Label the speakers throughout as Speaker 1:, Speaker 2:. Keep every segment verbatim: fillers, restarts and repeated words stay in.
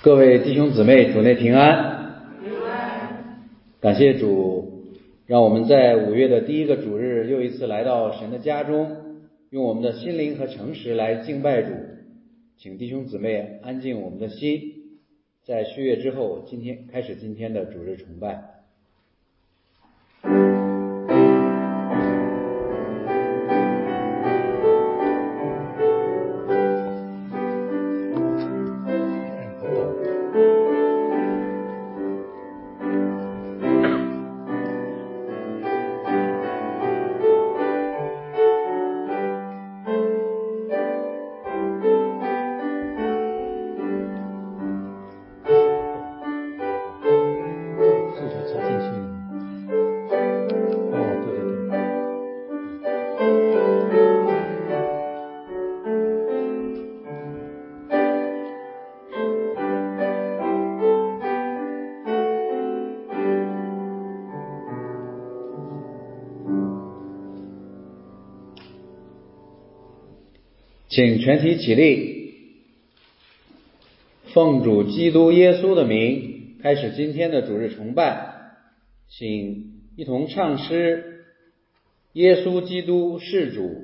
Speaker 1: 各位弟兄姊妹，主内平安。平安。感谢主，让我们在五月的第一个主日又一次来到神的家中，用我们的心灵和诚实来敬拜主。请弟兄姊妹安静我们的心，在续约之后，今天开始今天的主日崇拜。请全体起立，奉主基督耶稣的名开始今天的主日崇拜。请一同唱诗，耶稣基督是主。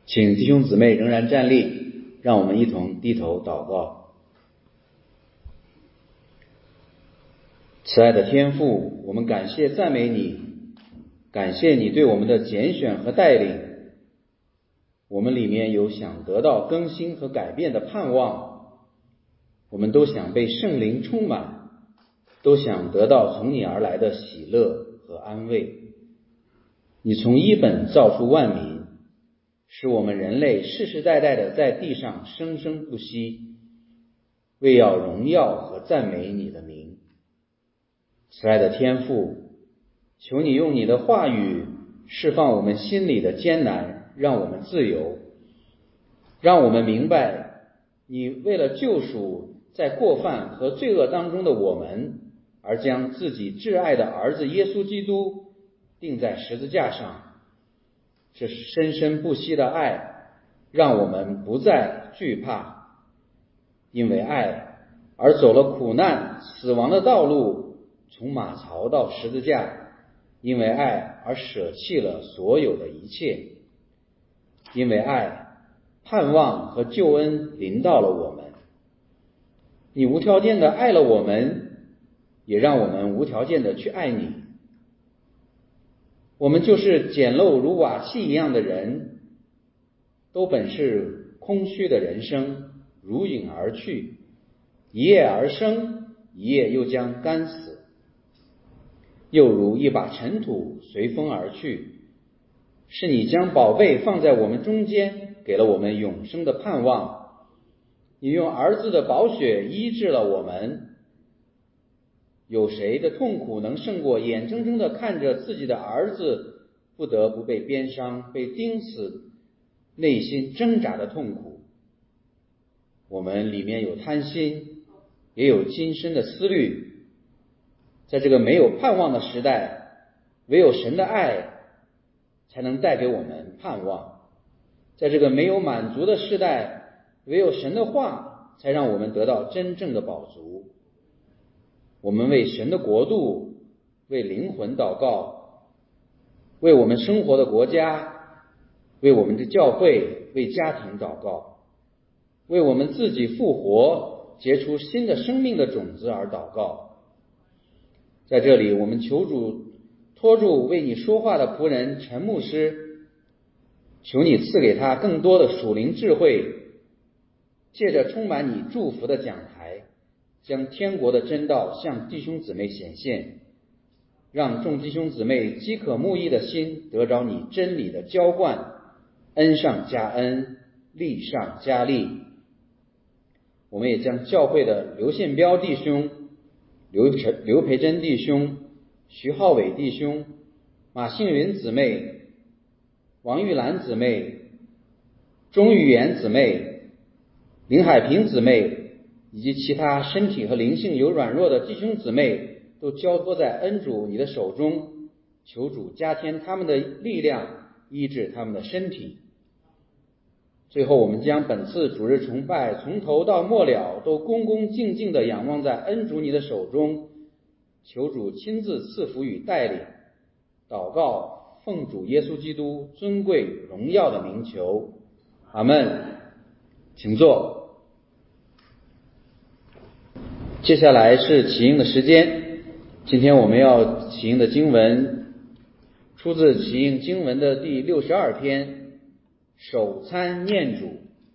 Speaker 1: 请弟兄姊妹仍然站立，让我们一同低头祷告。慈爱的天父，我们感谢赞美你，感谢你对我们的拣选和带领。我们里面有想得到更新和改变的盼望，我们都想被圣灵充满，都想得到从你而来的喜乐和安慰。你从一本造出万民，使我们人类世世代代的在地上生生不息，为要荣耀和赞美你的名。慈爱的天父，求你用你的话语释放我们心里的艰难，让我们自由，让我们明白你为了救赎在过犯和罪恶当中的我们，而将自己挚爱的儿子耶稣基督钉在十字架上。这是生生不息的爱，让我们不再惧怕，因为爱而走了苦难死亡的道路，从马槽到十字架，因为爱而舍弃了所有的一切，因为爱盼望和救恩临到了我们。你无条件的爱了我们，也让我们无条件的去爱你。我们就是简陋如瓦器一样的人，都本是空虚的人生，如影而去，一夜而生，一夜又将干死，又如一把尘土随风而去。是你将宝贝放在我们中间，给了我们永生的盼望。你用儿子的宝血医治了我们。有谁的痛苦能胜过眼睁睁地看着自己的儿子不得不被鞭伤、被钉死，内心挣扎的痛苦？我们里面有贪心，也有今生的思虑。在这个没有盼望的时代，唯有神的爱才能带给我们盼望。在这个没有满足的时代，唯有神的话才让我们得到真正的饱足。我们为神的国度、为灵魂祷告，为我们生活的国家、为我们的教会、为家庭祷告，为我们自己复活、结出新的生命的种子而祷告。在这里，我们求主托住为你说话的仆人陈牧师，求你赐给他更多的属灵智慧，借着充满你祝福的讲台，将天国的真道向弟兄姊妹显现，让众弟兄姊妹饥渴慕义的心得着你真理的浇灌，恩上加恩，利上加利。我们也将教会的刘宪彪弟兄、刘培刘培珍弟兄、徐浩伟弟兄、马杏云姊妹、王玉兰姊妹、钟玉妍姊妹、林海平姊妹以及其他身体和灵性有软弱的弟兄姊妹，都交托在恩主你的手中，求主加添他们的力量，医治他们的身体。最后，我们将本次主日崇拜从头到末了都恭恭敬敬地仰望在恩主你的手中，求主亲自赐福与带领。祷告奉主耶稣基督尊贵荣耀的名求，阿们。请坐。接下来是起应的时间。今天我们要起应的经文出自起应经文的第六十二篇，守参念主。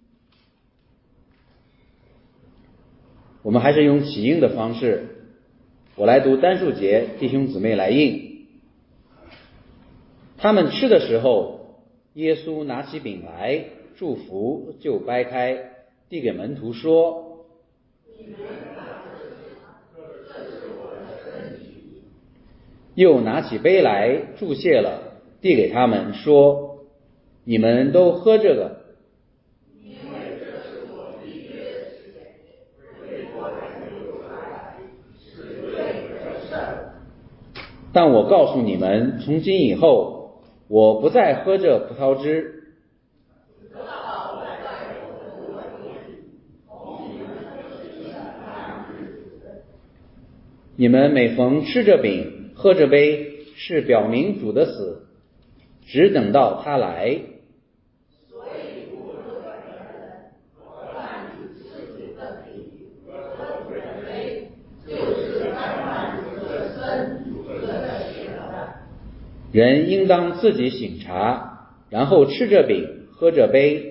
Speaker 1: 我们还是用起应的方式，我来读单数节，弟兄姊妹来应。他们吃的时候，耶稣拿起饼来，祝福，就掰开，递给门徒说：又拿起杯来，祝谢了，递给他们说：你们都喝这个，因为这是我立约的血，为我们流出来，是为得胜。但我告诉你们，从今以后，我不再喝这葡萄汁，你们每逢吃着饼喝着杯，是表明主的死，只等到他来。所以人应当自己省察，然后吃着饼，喝着杯。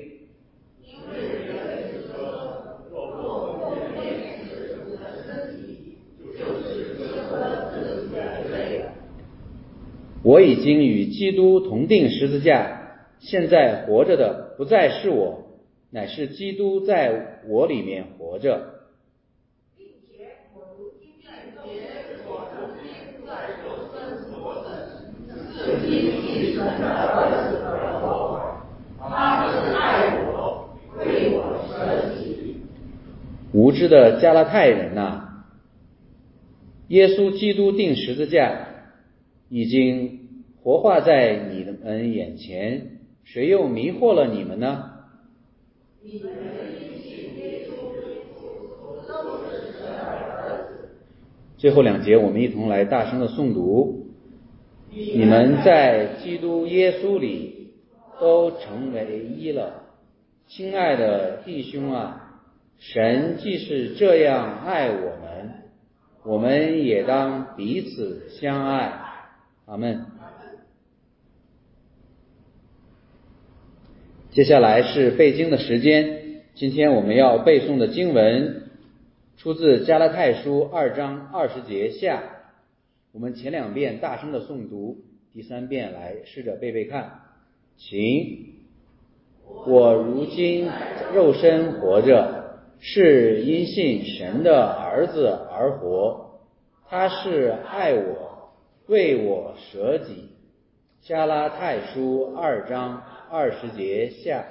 Speaker 1: 我已经与基督同定十字架，现在活着的不再是我，乃是基督在我里面活着。并且我如今在肉身活着，是因信神的儿子而活，他是爱我，为我舍己。无知的加拉太人啊，耶稣基督定十字架已经活化在你们眼前，谁又迷惑了你们呢？你们最后两节我们一同来大声的诵读。你们在基督耶稣里都成为一了。亲爱的弟兄啊，神既是这样爱我们，我们也当彼此相爱。阿们。接下来是背经的时间，今天我们要背诵的经文出自加拉太书二章二十节下。我们前两遍大声的诵读，第三遍来试着背背看。请，我如今肉身活着，是因信神的儿子而活，他是爱我，为我舍己。加拉太书二章二十节下。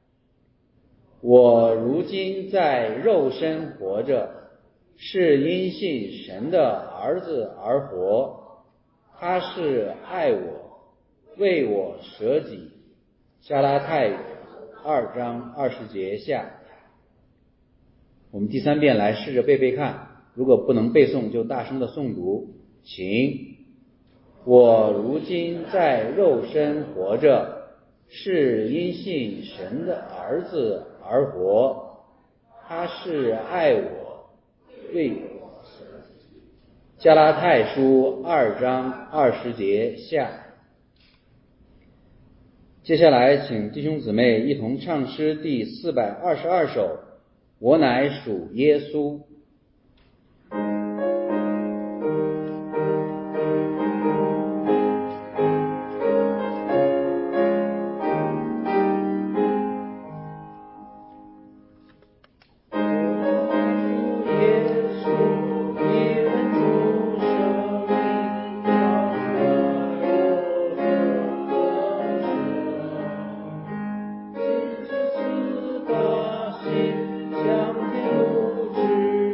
Speaker 1: 我如今在肉身活着，是因信神的儿子而活，他是爱我，为我舍己。加拉太二章二十节下。我们第三遍来试着背背看，如果不能背诵就大声的诵读。请，我如今在肉身活着，是因信神的儿子而活，他是爱我，为我舍己。加拉太书二章二十节下。接下来请弟兄姊妹一同唱诗第四百二十二首，我乃属耶稣。相信无知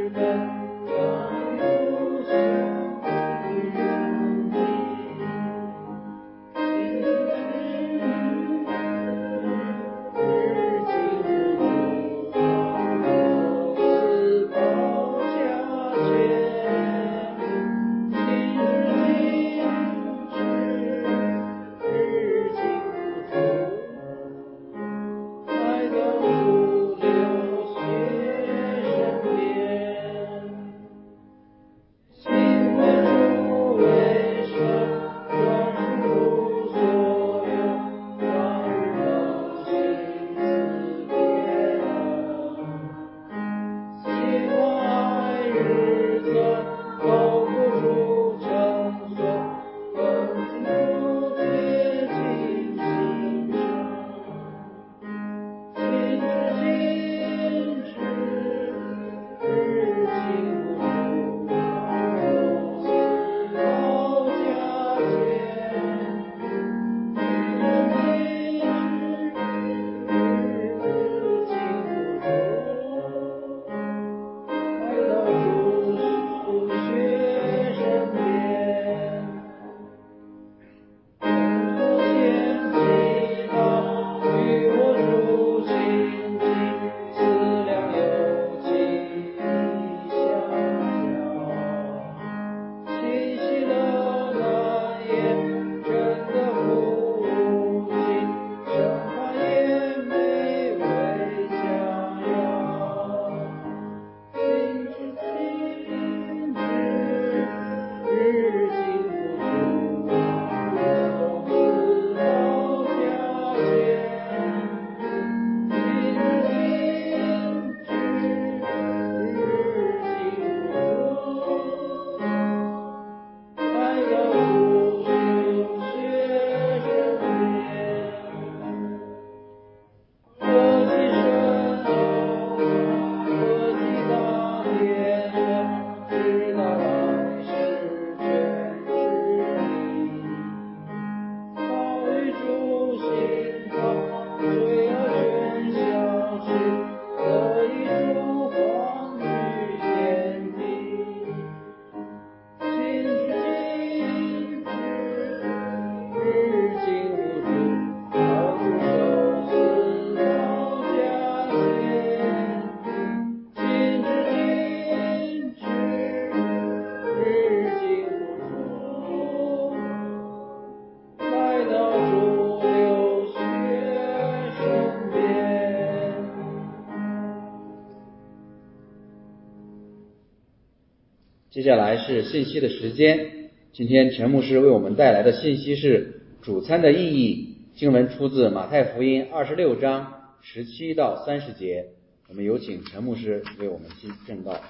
Speaker 1: 下来是信息的时间。今天陈牧师为我们带来的信息是主餐的意义。经文出自马太福音二十六章十七到三十节。我们有请陈牧师为我们证道。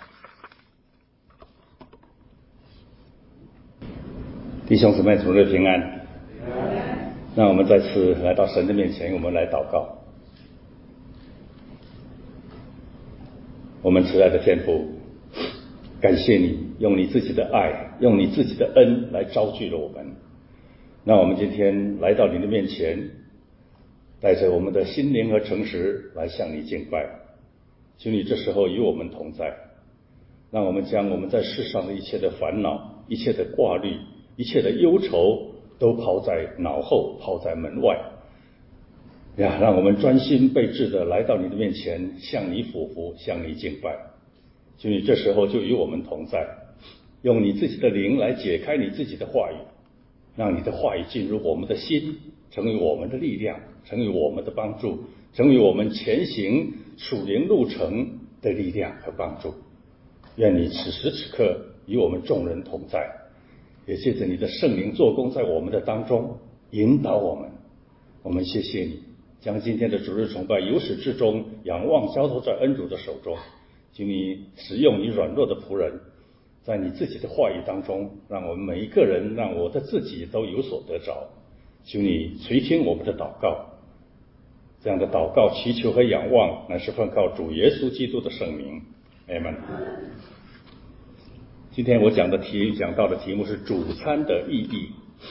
Speaker 2: 弟兄姊妹，主日平安。让我们再次来到神的面前，我们来祷告。我们慈爱的天父，感谢你用你自己的爱，用你自己的恩来招聚了我们。那我们今天来到你的面前，带着我们的心灵和诚实来向你敬拜。求你这时候与我们同在，让我们将我们在世上的一切的烦恼、一切的挂虑、一切的忧愁都抛在脑后，抛在门外呀！让我们专心备至的来到你的面前，向你俯伏，向你敬拜。求你这时候就与我们同在，用你自己的灵来解开你自己的话语，让你的话语进入我们的心，成为我们的力量，成为我们的帮助，成为我们前行属灵路程的力量和帮助。愿你此时此刻与我们众人同在，也借着你的圣灵做工在我们的当中，引导我们。我们谢谢你，将今天的主日崇拜由始至终仰望交托在恩主的手中。请你使用你软弱的仆人，在你自己的话语当中，让我们每一个人，让我的自己都有所得着。求你垂听我们的祷告，这样的祷告祈求和仰望乃是奉靠主耶稣基督的圣名。阿们。今天我讲的题讲到的题目是主餐的意义。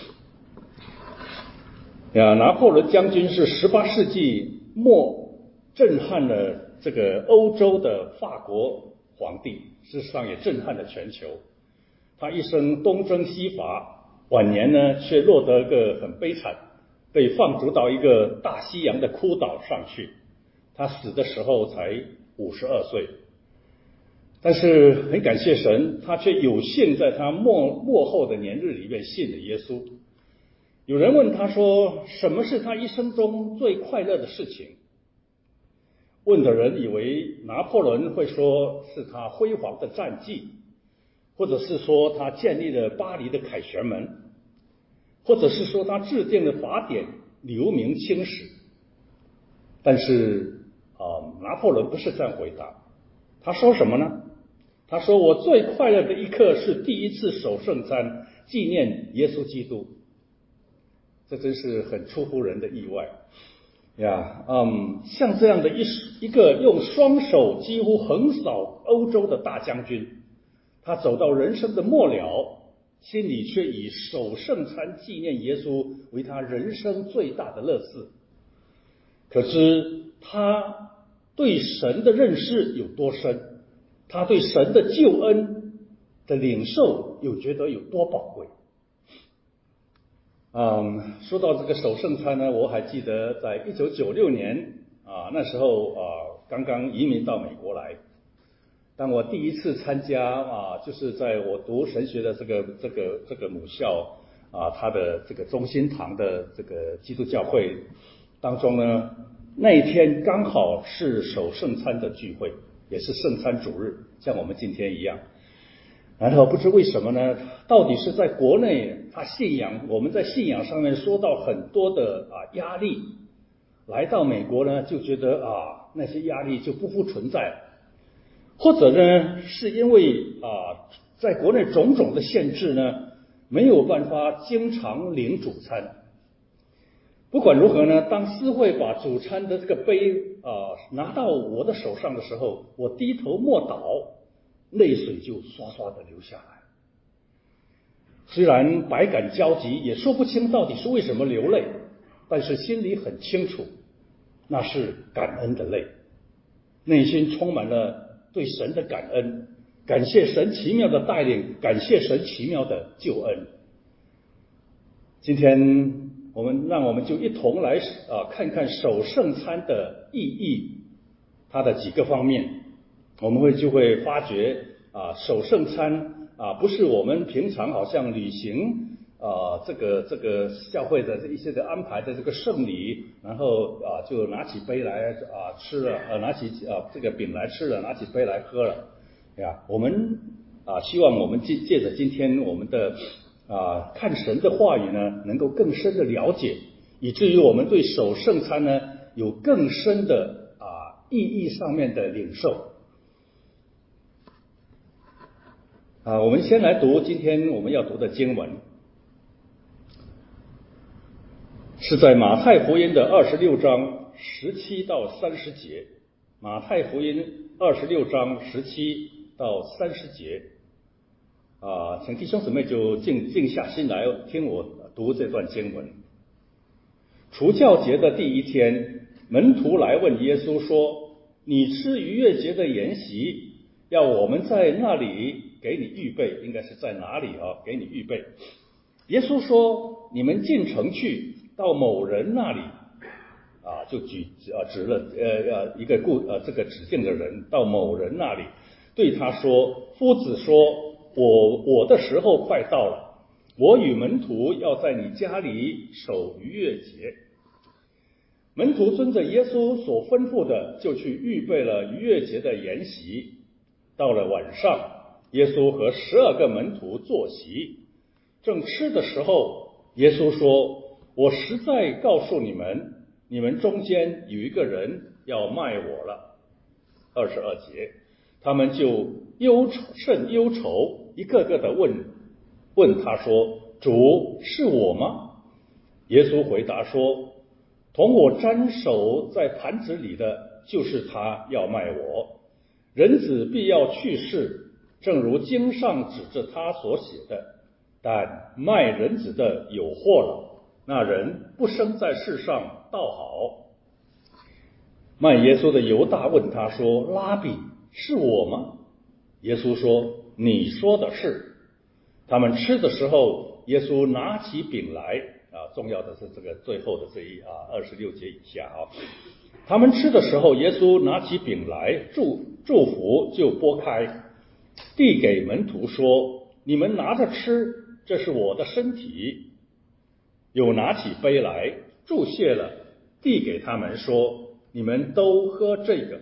Speaker 2: 呀，拿破仑将军是十八世纪末震撼了这个欧洲的法国皇帝，事实上也震撼了全球。他一生东征西伐，晚年呢却落得个很悲惨，被放逐到一个大西洋的枯岛上去。他死的时候才五十二岁。但是很感谢神，他却有幸在他末末后的年日里面信了耶稣。有人问他说，什么是他一生中最快乐的事情？问的人以为拿破仑会说是他辉煌的战绩，或者是说他建立了巴黎的凯旋门，或者是说他制定了法典，留名青史。但是啊，拿破仑不是这样回答。他说什么呢？他说，我最快乐的一刻是第一次守圣餐，纪念耶稣基督。这真是很出乎人的意外呀！嗯，像这样的一一个用双手几乎横扫欧洲的大将军，他走到人生的末了，心里却以守圣餐纪念耶稣为他人生最大的乐事。可知他对神的认识有多深，他对神的救恩的领受又觉得有多宝贵。嗯，说到这个守圣餐呢，我还记得在一九九六年啊，那时候啊刚刚移民到美国来。当我第一次参加啊，就是在我读神学的这个这个这个母校啊，它的这个中心堂的这个基督教会当中呢，那一天刚好是守圣餐的聚会，也是圣餐主日，像我们今天一样。然后不知为什么呢，到底是在国内他信仰，我们在信仰上面说到很多的啊压力，来到美国呢就觉得啊那些压力就不复存在，或者呢是因为啊在国内种种的限制呢，没有办法经常领主餐。不管如何呢，当司会把主餐的这个杯啊拿到我的手上的时候，我低头默祷，泪水就刷刷的流下来。虽然百感交集，也说不清到底是为什么流泪，但是心里很清楚，那是感恩的泪，内心充满了对神的感恩，感谢神奇妙的带领，感谢神奇妙的救恩。今天我们让我们就一同来啊看看守圣餐的意义，它的几个方面。我们会就会发觉啊，守圣餐啊，不是我们平常好像履行啊这个这个教会的一些的安排的这个圣礼，然后啊就拿起杯来啊吃了，呃拿起啊这个饼来吃了，拿起杯来喝了呀。我们啊，希望我们借借着今天我们的啊看神的话语呢，能够更深的了解，以至于我们对守圣餐呢有更深的啊意义上面的领受。啊，我们先来读今天我们要读的经文，是在马太福音的二十六章十七到三十节。马太福音二十六章十七到三十节。啊，请弟兄姊妹就静静下心来听我读这段经文。除酵节的第一天，门徒来问耶稣说：“你吃逾越节的筵席，要我们在那里给你预备，应该是在哪里啊？给你预备。”耶稣说：“你们进城去，到某人那里。”啊，就举啊指了呃呃一个故呃这个指定的人，到某人那里，对他说：“夫子说，我我的时候快到了，我与门徒要在你家里守逾越节。”门徒遵着耶稣所吩咐的，就去预备了逾越节的筵席。到了晚上，耶稣和十二个门徒坐席，正吃的时候，耶稣说：“我实在告诉你们，你们中间有一个人要卖我了。”二十二节，他们就忧愁甚忧愁，一个个的问问他说：“主，是我吗？”耶稣回答说：“同我沾手在盘子里的，就是他要卖我。人子必要去世，正如经上指着他所写的。但卖人子的有祸了，那人不生在世上倒好。”卖耶稣的犹大问他说：“拉比，是我吗？”耶稣说：“你说的是。”他们吃的时候，耶稣拿起饼来，啊，重要的是这个最后的这一啊二十六节以下啊。他们吃的时候，耶稣拿起饼来，祝祝福，就拨开，递给门徒说：“你们拿着吃，这是我的身体。”又拿起杯来，祝谢了，递给他们说：“你们都喝这个，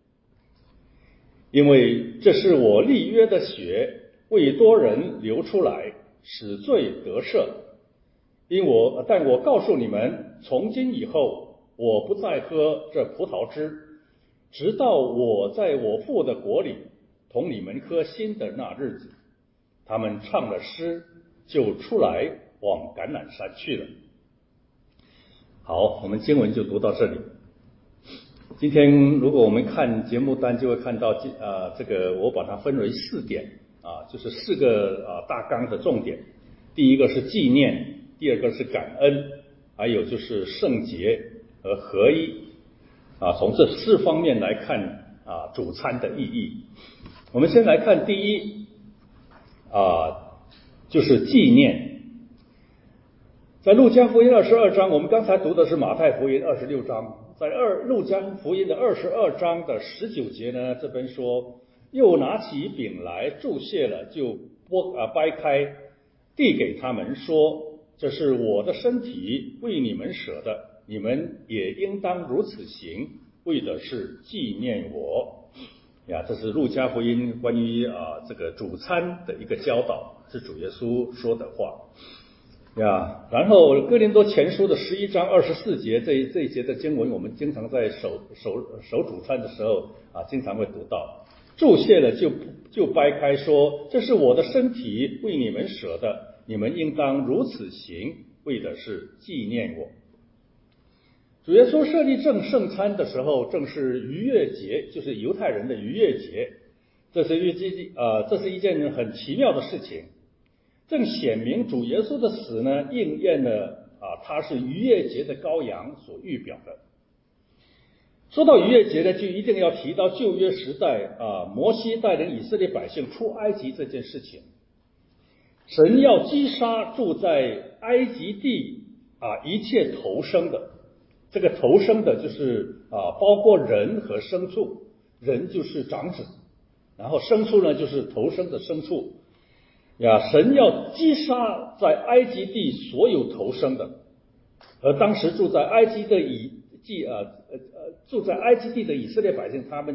Speaker 2: 因为这是我立约的血，为多人流出来，使罪得赦。因我但我告诉你们，从今以后，我不再喝这葡萄汁，直到我在我父的国里同你们喝新的那日子。”他们唱了诗，就出来往橄榄山去了。好，我们经文就读到这里。今天如果我们看节目单，就会看到呃这个我把它分为四点啊，就是四个啊大纲的重点。第一个是纪念，第二个是感恩，还有就是圣洁和合一啊。从这四方面来看啊主餐的意义。我们先来看第一啊，就是纪念。在路加福音二十二章，我们刚才读的是马太福音二十六章。在二路加福音的二十二章的十九节呢，这边说：“又拿起饼来，祝谢了，就拨啊掰开，递给他们说：这是我的身体，为你们舍的，你们也应当如此行，为的是纪念我。”呀，这是路加福音关于啊这个主餐的一个教导，是主耶稣说的话。呀，然后哥林多前书的十一章二十四节，这一这一节的经文，我们经常在守守守主餐的时候啊，经常会读到。祝谢了就就掰开说：这是我的身体，为你们舍的，你们应当如此行，为的是纪念我。主耶稣设立正圣餐的时候，正是逾越节，就是犹太人的逾越节。这是一件呃，这是一件很奇妙的事情。正显明主耶稣的死呢，应验了啊，他是逾越节的羔羊所预表的。说到逾越节呢，就一定要提到旧约时代啊，摩西带领以色列百姓出埃及这件事情。神要击杀住在埃及地啊一切投生的，这个投生的就是啊，包括人和牲畜，人就是长子，然后牲畜呢就是投生的牲畜。呀，神要击杀在埃及地所有投生的，而当时住在埃及的以即呃呃呃住在埃及地的以色列百姓，他们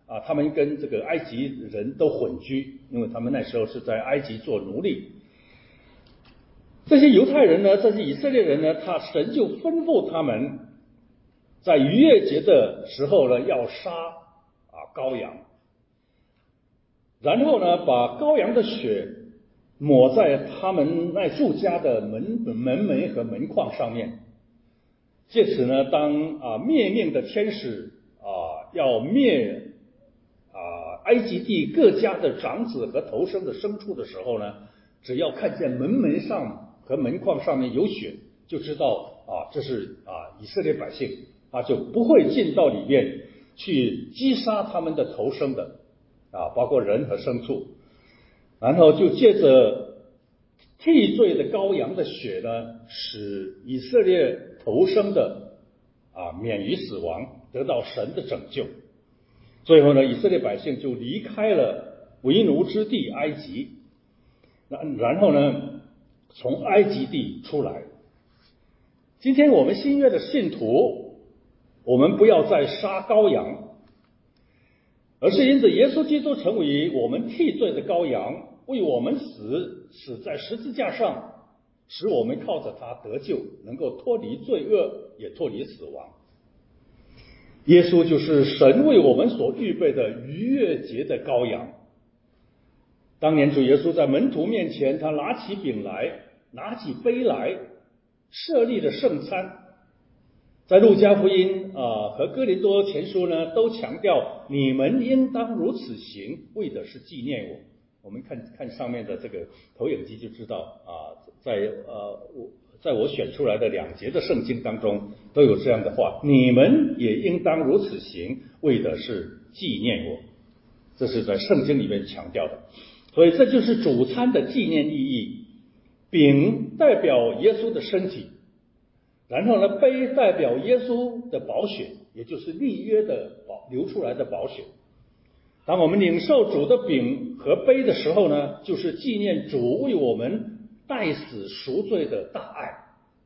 Speaker 2: 啊，他们跟这个埃及人都混居，因为他们那时候是在埃及做奴隶。这些犹太人呢，这些以色列人呢，他神就吩咐他们，在逾越节的时候呢，要杀啊羔羊，然后呢，把羔羊的血抹在他们那住家的门门楣和门框上面，借此呢，当啊灭命的天使啊要灭啊埃及地各家的长子和头生的牲畜的时候呢，只要看见门楣上和门框上面有血，就知道啊这是啊以色列百姓，啊就不会进到里面去击杀他们的头生的啊，包括人和牲畜，然后就借着替罪的羔羊的血呢，使以色列头生的啊免于死亡，得到神的拯救。最后呢，以色列百姓就离开了为奴之地埃及，然后呢，从埃及地出来。今天我们新约的信徒，我们不要再杀羔羊，而是因着耶稣基督成为我们替罪的羔羊，为我们死，死在十字架上，使我们靠着他得救，能够脱离罪恶，也脱离死亡。耶稣就是神为我们所预备的逾越节的羔羊。当年主耶稣在门徒面前，他拿起饼来，拿起杯来，设立了圣餐。在路加福音啊和哥林多前书呢，都强调你们应当如此行，为的是纪念我。我们看看上面的这个投影机就知道啊，在呃我在我选出来的两节的圣经当中都有这样的话，你们也应当如此行，为的是纪念我。这是在圣经里面强调的。所以这就是主餐的纪念意义。饼代表耶稣的身体，然后呢，杯代表耶稣的宝血，也就是立约的宝流出来的宝血。当我们领受主的饼和杯的时候呢，就是纪念主为我们代死赎罪的大爱，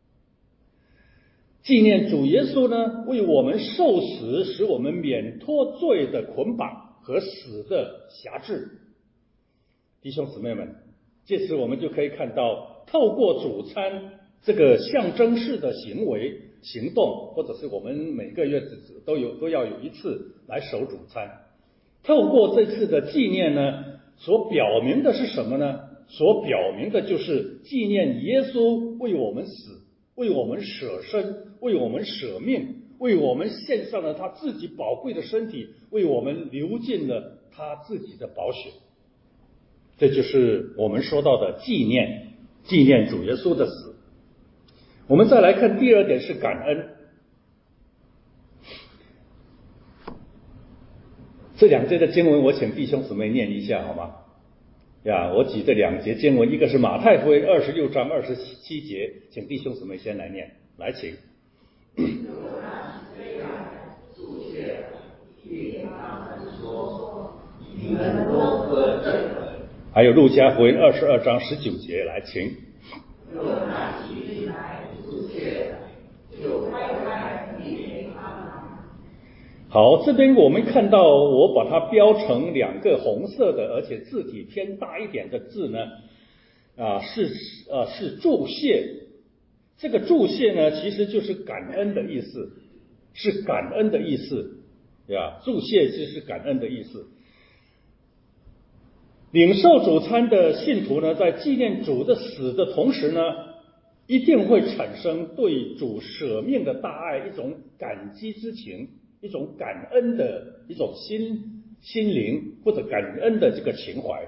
Speaker 2: 纪念主耶稣呢为我们受死，使我们免脱罪的捆绑和死的辖制。弟兄姊妹们，借此我们就可以看到，透过主餐这个象征式的行为行动，或者是我们每个月都有都要有一次来守主餐，透过这次的纪念呢，所表明的是什么呢？所表明的就是纪念耶稣为我们死，为我们舍身，为我们舍命，为我们献上了他自己宝贵的身体，为我们流尽了他自己的宝血。这就是我们说到的纪念，纪念主耶稣的死。我们再来看第二点是感恩。这两节的经文我请弟兄姊妹念一下好吗？呀，我举这两节经文，一个是马太福音二十六章二十七节，请弟兄姊妹先来念，来请。你们都喝这个。还有路加福音二十二章十九节，来请。好，这边我们看到我把它标成两个红色的，而且字体偏大一点的字呢，啊是呃是祝谢。这个祝谢呢，其实就是感恩的意思，是感恩的意思，对吧？祝谢就是感恩的意思。领受主餐的信徒呢，在纪念主的死的同时呢，一定会产生对主舍命的大爱一种感激之情，一种感恩的一种心心灵或者感恩的这个情怀。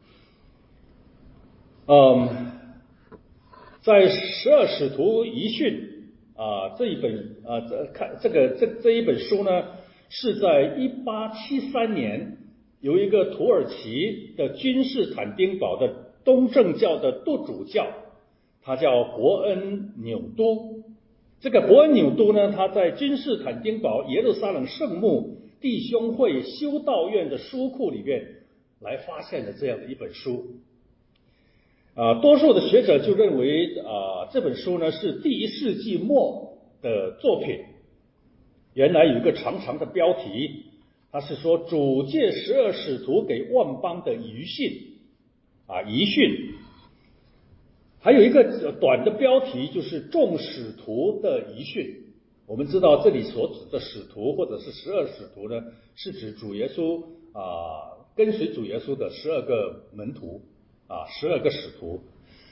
Speaker 2: 嗯，在十二使徒遗训啊这一本啊这看这个这这一本书呢，是在一八七三年。有一个土耳其的君士坦丁堡的东正教的督主教，他叫伯恩纽都。这个伯恩纽都呢，他在君士坦丁堡耶路撒冷圣墓弟兄会修道院的书库里面来发现了这样的一本书。啊，多数的学者就认为啊，这本书呢是第一世纪末的作品。原来有一个长长的标题， 他是说主借十二使徒给万邦的遗训啊，遗训。还有一个短的标题就是众使徒的遗训。我们知道这里所指的使徒或者是十二使徒呢，是指主耶稣啊跟随主耶稣的十二个门徒啊，十二个使徒。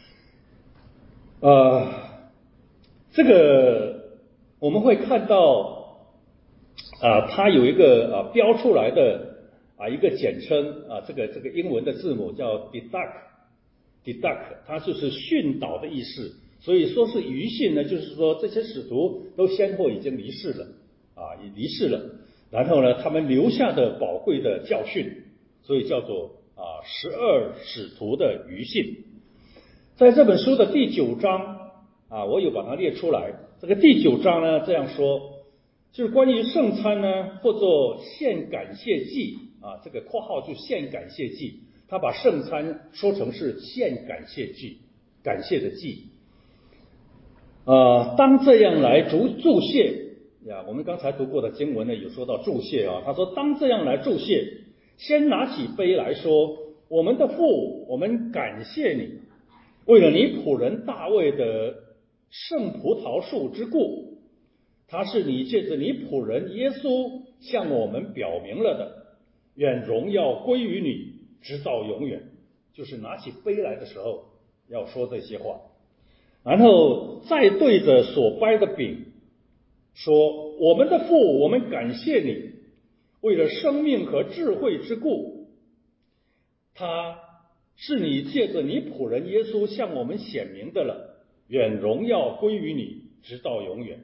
Speaker 2: 呃，这个我们会看到啊，它有一个啊标出来的啊一个简称啊，这个这个英文的字母叫 didact。didact 它就是训导的意思，所以说是遗训呢，就是说这些使徒都先后已经离世了啊，已离世了，然后呢，他们留下的宝贵的教训，所以叫做啊十二使徒的遗训。在这本书的第九章啊，我有把它列出来。这个第九章呢这样说，就是关于圣餐呢，或做献感谢祭啊，这个括号就献感谢祭。他把圣餐说成是献感谢祭，感谢的祭。呃，当这样来注注谢呀，我们刚才读过的经文呢，有说到注谢啊。他说，当这样来注谢，先拿起杯来说：我们的父，我们感谢你，为了你仆人大卫的圣葡萄树之故，他是你借着你仆人耶稣向我们表明了的，愿荣耀归于你。直到永远，就是拿起杯来的时候要说这些话，然后再对着所掰的饼说：我们的父，我们感谢你，为了生命和智慧之故，他是你借着你仆人耶稣向我们显明的了，愿荣耀归于你，直到永远。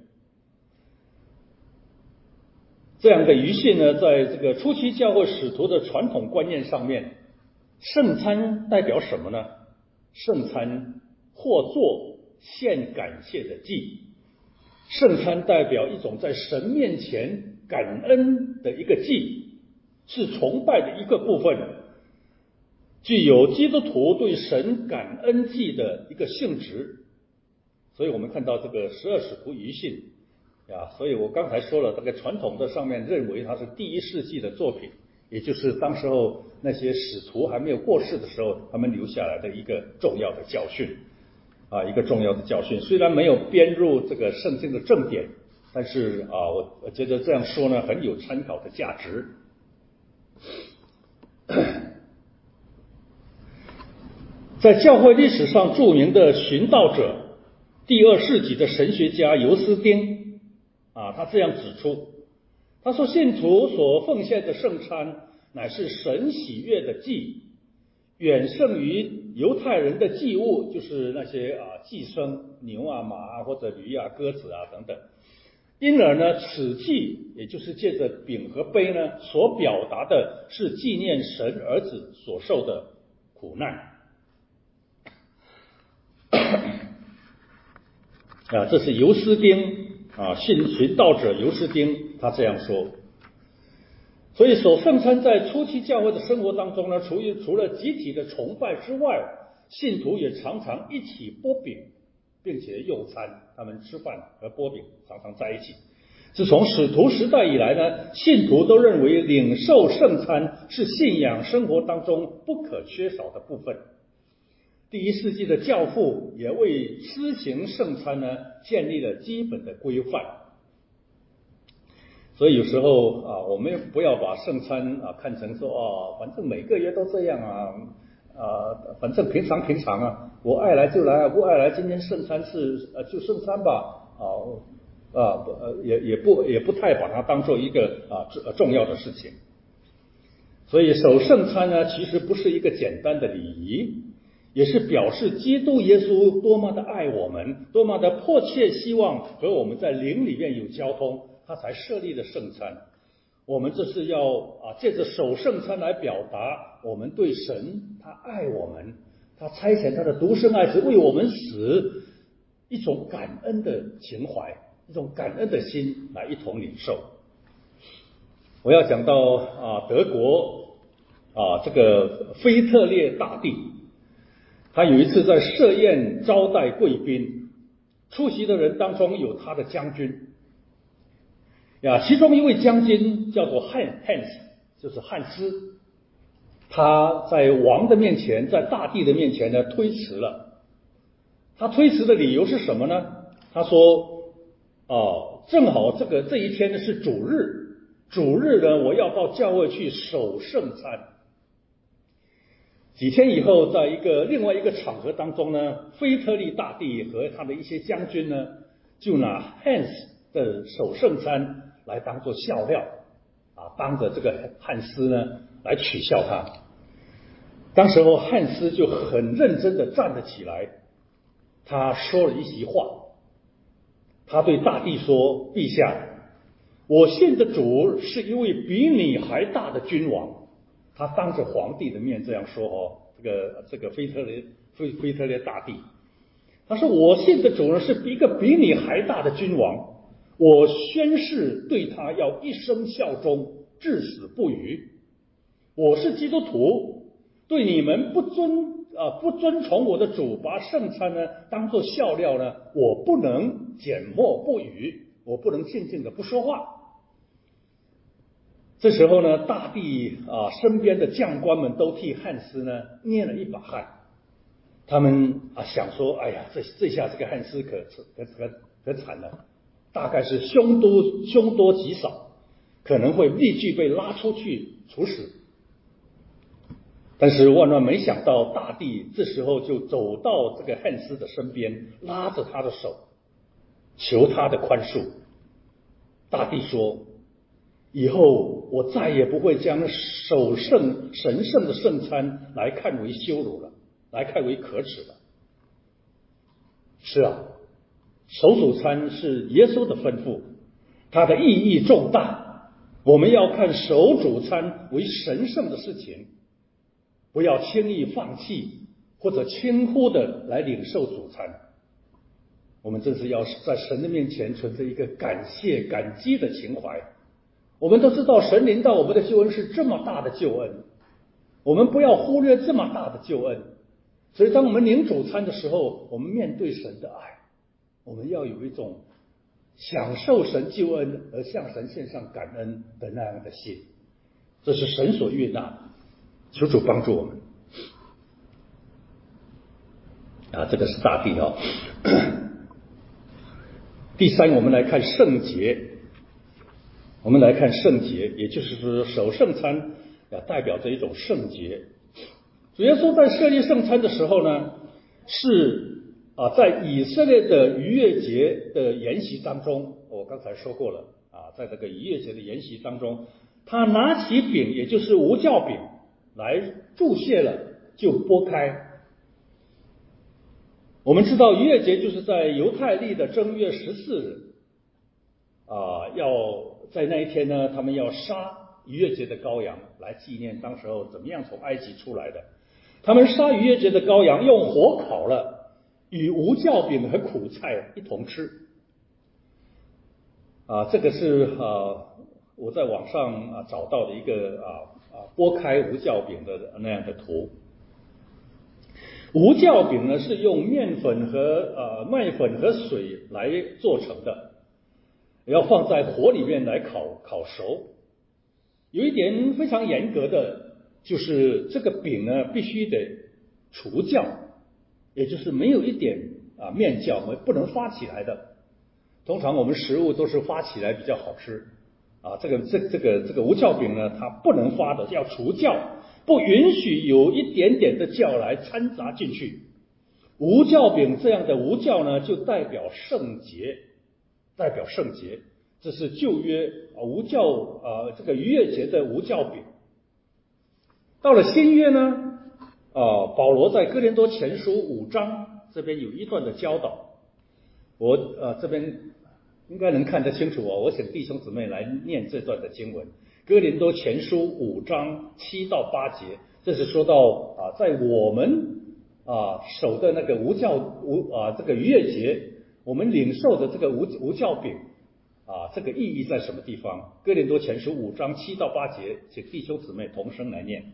Speaker 2: 这样的遗训呢，在这个初期教会使徒的传统观念上面，圣餐代表什么呢？圣餐或作献感谢的祭，圣餐代表一种在神面前感恩的一个祭，是崇拜的一个部分，具有基督徒对神感恩祭的一个性质。所以我们看到这个十二使徒遗训呀，所以我刚才说了，这个传统的上面认为它是第一世纪的作品，也就是当时候那些使徒还没有过世的时候，他们留下来的一个重要的教训啊，一个重要的教训。虽然没有编入这个圣经的正典，但是啊，我我觉得这样说呢，很有参考的价值。在教会历史上著名的寻道者，第二世纪的神学家尤斯丁啊，他这样指出，他说信徒所奉献的圣餐乃是神喜悦的祭，远胜于犹太人的祭物，就是那些啊祭牲牛啊马啊或者驴啊鸽子啊等等。因而呢，此祭也就是借着饼和杯呢，所表达的是纪念神儿子所受的苦难啊，这是尤斯丁啊，信寻道者尤斯丁他这样说。所以守圣餐在初期教会的生活当中呢，除于除了集体的崇拜之外，信徒也常常一起擘饼，并且用餐，他们吃饭和擘饼常常在一起。自从使徒时代以来呢，信徒都认为领受圣餐是信仰生活当中不可缺少的部分。第一世纪的教父也为施行圣餐呢建立了基本的规范。所以有时候啊，我们不要把圣餐啊看成说哦，反正每个月都这样啊，啊，反正平常平常啊，我爱来就来啊，不爱来今天圣餐是呃就圣餐吧，啊啊不呃也也不也不太把它当做一个啊重要的事情。所以守圣餐呢，其实不是一个简单的礼仪，也是表示基督耶稣多么的爱我们，多么的迫切希望和我们在灵里面有交通，他才设立了圣餐。我们这是要啊借着守圣餐来表达我们对神他爱我们，他差遣他的独生爱子为我们死，一种感恩的情怀，一种感恩的心来一同领受。我要讲到啊德国啊这个腓特烈大帝，他有一次在设宴招待贵宾，出席的人当中有他的将军呀，其中一位将军叫做汉汉斯就是汉斯，他在王的面前，在大地的面前呢推辞了。他推辞的理由是什么呢？他说：“哦，正好这个这一天呢是主日，主日呢我要到教会去守圣餐。”几天以后，在一个另外一个场合当中呢，腓特烈大帝和他的一些将军呢，就拿汉斯的守圣餐来当作笑料，啊，帮着这个汉斯呢来取笑他。当时候汉斯就很认真的站了起来，他说了一席话，他对大帝说：“陛下，我信的主是一位比你还大的君王。”他当着皇帝的面这样说哦，这个这个腓特烈腓腓特烈大帝，他说：“我信的主呢是一个比你还大的君王，我宣誓对他要一生效忠，至死不渝。我是基督徒，对你们不尊啊不尊崇我的主，把圣餐呢当作笑料呢，我不能缄默不语，我不能静静的不说话。”这时候呢，大帝啊身边的将官们都替汉斯呢捏了一把汗，他们啊想说：“哎呀，这这下这个汉斯可可可可惨了，大概是凶多凶多吉少，可能会立即被拉出去处死。”但是万万没想到，大帝这时候就走到这个汉斯的身边，拉着他的手，求他的宽恕。大帝说：“以后我再也不会将守圣神圣的圣餐来看为羞辱了，来看为可耻了。”是啊，守主餐是耶稣的吩咐，它的意义重大，我们要看守主餐为神圣的事情，不要轻易放弃或者轻忽的来领受主餐。我们真是要在神的面前存着一个感谢感激的情怀。我们都知道神临到我们的救恩是这么大的救恩，我们不要忽略这么大的救恩。所以当我们领主餐的时候，我们面对神的爱，我们要有一种享受神救恩而向神献上感恩的那样的心，这是神所悦纳的。求主帮助我们啊！这个是大地哦。第三，我们来看圣节。我们来看圣节，也就是说守圣餐啊，代表着一种圣节。主耶稣在设立圣餐的时候呢，是啊，在以色列的逾越节的筵席当中，我刚才说过了啊，在这个逾越节的筵席当中，他拿起饼，也就是无酵饼，来祝谢了，就拨开。我们知道逾越节就是在犹太历的正月十四日啊，要在那一天呢，他们要杀逾越节的羔羊，来纪念当时候怎么样从埃及出来的。他们杀逾越节的羔羊，用火烤了，与无酵饼和苦菜一同吃。啊，这个是啊我在网上啊找到的一个啊啊剥开无酵饼的那样的图。无酵饼呢是用面粉和呃麦粉和水来做成的，要放在火里面来烤烤熟。有一点非常严格的，就是这个饼呢必须得除酵，也就是没有一点啊面酵，我们不能发起来的。通常我们食物都是发起来比较好吃啊，这个这这个这个无酵饼呢，它不能发的，要除酵，不允许有一点点的酵来掺杂进去。无酵饼这样的无酵呢，就代表圣洁，代表圣洁。这是旧约啊无酵啊这个逾越节的无酵饼。到了新约呢，啊保罗在哥林多前书五章这边有一段的教导，我呃这边应该能看得清楚哦。我请弟兄姊妹来念这段的经文，哥林多前书五章七到八节，这是说到啊在我们啊守的那个无酵无啊这个逾越节，我们领受的这个无无酵饼。啊，这个意义在什么地方？哥林多前书五章七到八节，请弟兄姊妹同声来念。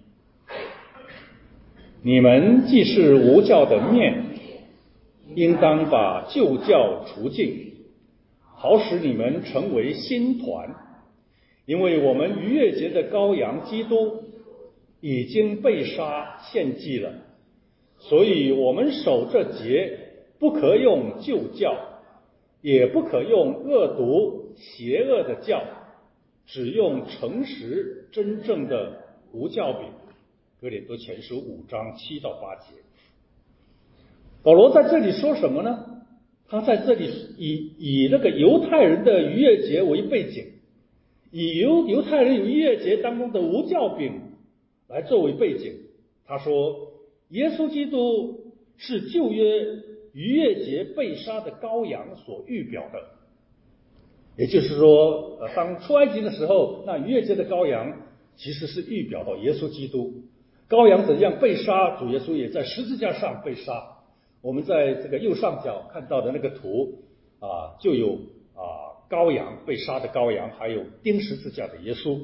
Speaker 2: 你们既是无酵的面，应当把旧酵除尽，好使你们成为新团， 因为我们逾越节的羔羊基督已经被杀献祭了，所以我们守这节不可用旧教，也不可用恶毒邪恶的教，只用诚实真正的无酵饼。哥林多前书五章七到八节。保罗在这里说什么呢？他在这里以以那个犹太人的逾越节为背景，以犹犹太人逾越节当中的无酵饼来作为背景。他说，耶稣基督是旧约逾越节被杀的羔羊所预表的，也就是说，呃，当出埃及的时候，那逾越节的羔羊其实是预表到耶稣基督。羔羊怎样被杀，主耶稣也在十字架上被杀。我们在这个右上角看到的那个图啊，就有啊羔羊被杀的羔羊，还有钉十字架的耶稣。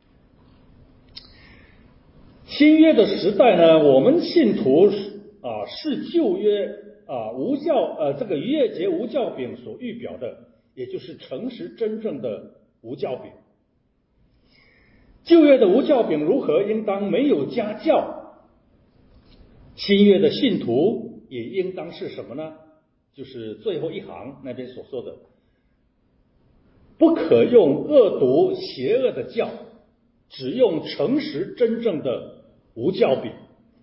Speaker 2: 新约的时代呢，我们信徒啊是旧约啊无酵呃这个逾越节无酵饼所预表的，也就是诚实真正的无酵饼。旧约的无酵饼如何应当没有加酵，新约的信徒也应当是什么呢？就是最后一行那边所说的，不可用恶毒邪恶的酵，只用诚实真正的无酵饼。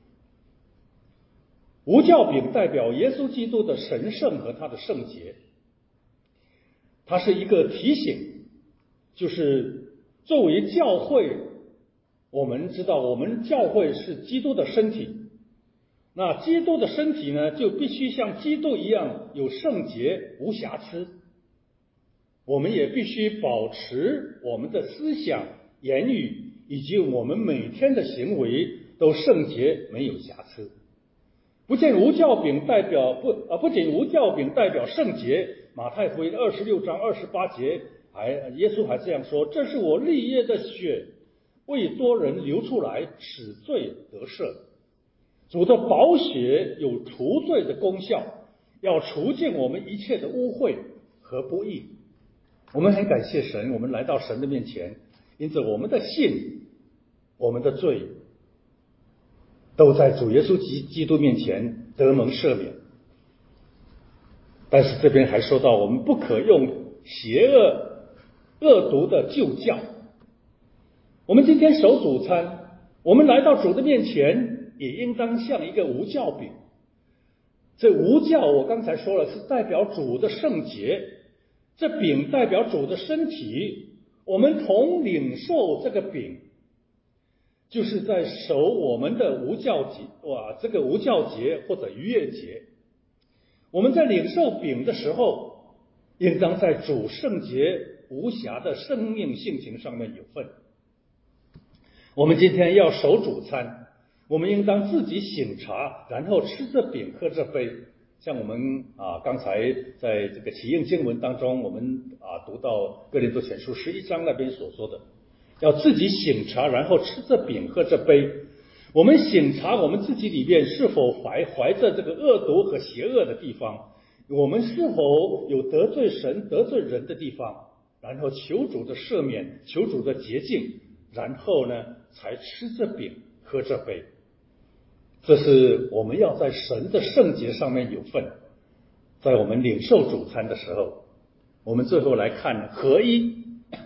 Speaker 2: 无酵饼代表耶稣基督的神圣和他的圣洁，它是一个提醒，就是作为教会，我们知道我们教会是基督的身体，那基督的身体呢，就必须像基督一样有圣洁无瑕疵。我们也必须保持我们的思想、言语以及我们每天的行为都圣洁没有瑕疵。不仅无酵饼代表不啊，不仅无酵饼代表圣洁，马太福音二十六章二十八节还耶稣还这样说：“这是我立约的血，为多人流出来，使罪得赦。”主的宝血有除罪的功效，要除尽我们一切的污秽和不义。我们很感谢神，我们来到神的面前，因此我们的信，我们的罪都在主耶稣基基督面前得蒙赦免。但是这边还说到，我们不可用邪恶恶毒的旧教。我们今天守主餐，我们来到主的面前，也应当像一个无酵饼。这无酵我刚才说了，是代表主的圣洁，这饼代表主的身体，我们同领受这个饼，就是在守我们的无酵节，哇，这个无酵节或者逾越节。我们在领受饼的时候，应当在主圣洁无瑕的生命性情上面有份。我们今天要守主餐，我们应当自己醒茶，然后吃这饼喝这杯。像我们啊刚才在这个启应经文当中，我们啊读到哥林多前书十一章那边所说的，要自己醒茶，然后吃这饼喝这杯。我们醒察我们自己里边是否怀怀着这个恶毒和邪恶的地方，我们是否有得罪神得罪人的地方，然后求主的赦免，求主的洁净，然后呢才吃这饼喝这杯。这是我们要在神的圣洁上面有份。在我们领受主餐的时候，我们最后来看合一。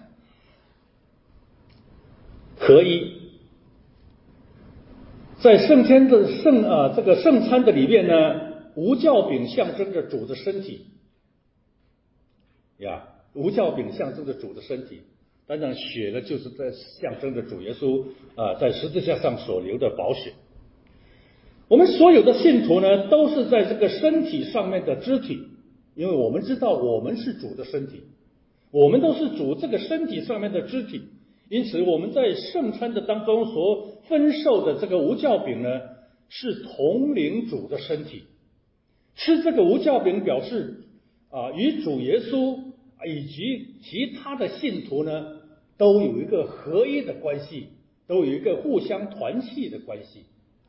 Speaker 2: 合一在圣餐的圣啊这个圣餐的里面呢，无酵饼象征着主的身体呀，无酵饼象征着主的身体，当然血呢就是在象征着主耶稣啊在十字架上所流的宝血。我们所有的信徒呢，都是在这个身体上面的肢体，因为我们知道我们是主的身体，我们都是主这个身体上面的肢体。因此我们在圣餐的当中所分受的这个无酵饼呢，是同领主的身体。吃这个无酵饼表示啊，与主耶稣以及其他的信徒呢，都有一个合一的关系，都有一个互相团契的关系。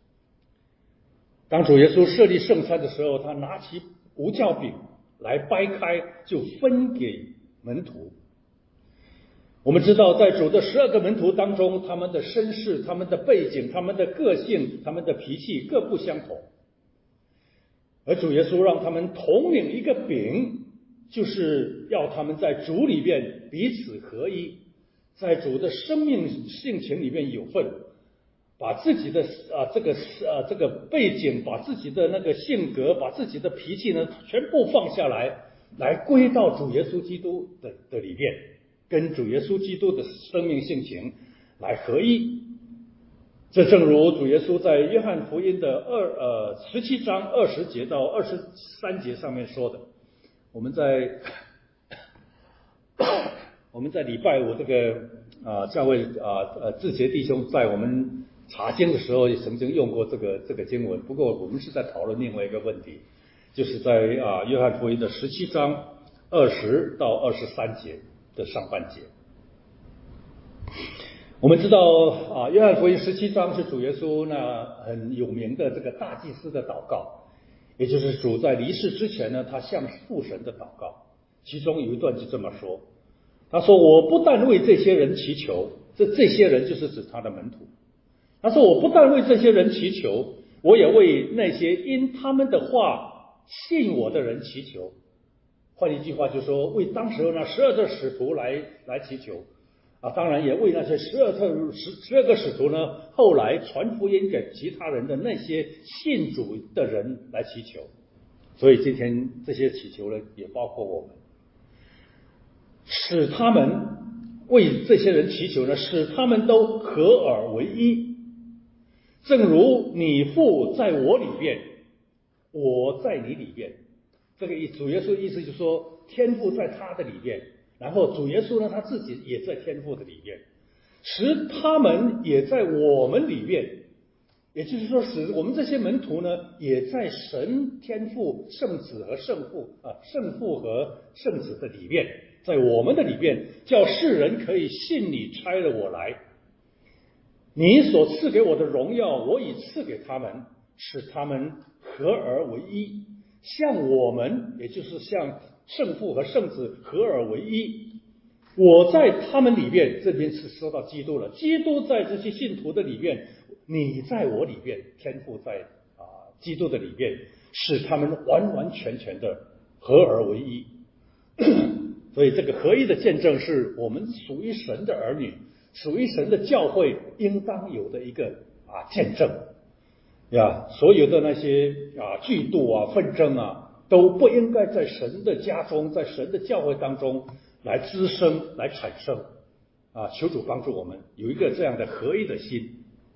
Speaker 2: 当主耶稣设立圣餐的时候，他拿起无酵饼来掰开，就分给门徒。 我们知道，在主的十二个门徒当中，他们的身世、他们的背景、他们的个性、他们的脾气各不相同。而主耶稣让他们统领一个饼，就是要他们在主里边彼此合一，在主的生命性情里面有份，把自己的啊这个啊这个背景，把自己的那个性格，把自己的脾气呢，全部放下来，来归到主耶稣基督的的里面，跟主耶稣基督的生命性情来合一。这正如主耶稣在约翰福音的二呃十七章二十节到二十三节上面说的。我们在我们在礼拜五这个啊、呃、教会啊呃志杰弟兄在我们查经的时候也曾经用过这个这个经文，不过我们是在讨论另外一个问题，就是在啊、呃、约翰福音的十七章二十到二十三节的上半节。我们知道啊，约翰福音十七章是主耶稣那很有名的这个大祭司的祷告，也就是主在离世之前呢，他向父神的祷告。其中有一段就这么说，他说：“我不但为这些人祈求，这这些人就是指他的门徒。他说我不但为这些人祈求，我也为那些因他们的话信我的人祈求。”换一句话就是说，为当时那十二个使徒来来祈求。啊，当然也为那些十二个十十二个使徒呢，后来传福音给其他人的那些信主的人来祈求。所以今天这些祈求呢，也包括我们，使他们为这些人祈求呢，使他们都合而为一，正如你父在我里边，我在你里边。这个主耶稣的意思就是说，天父在他的里边。然后主耶稣呢，他自己也在天父的里边，使他们也在我们里边，也就是说，使我们这些门徒呢，也在神天父、圣子和圣父啊，圣父和圣子的里边，在我们的里边，叫世人可以信你差了我来。你所赐给我的荣耀，我已赐给他们，使他们合而为一，像我们，也就是像圣父和圣子合而为一。我在他们里边，这边是说到基督了，基督在这些信徒的里边，你在我里边，天父在啊基督的里边，使他们完完全全的合而为一。所以这个合一的见证是我们属于神的儿女，属于神的教会应当有的一个啊见证呀。所有的那些啊嫉妒啊纷争啊，都不应该在神的家中，在神的教会当中来滋生、来产生啊！求主帮助我们有一个这样的合一的心。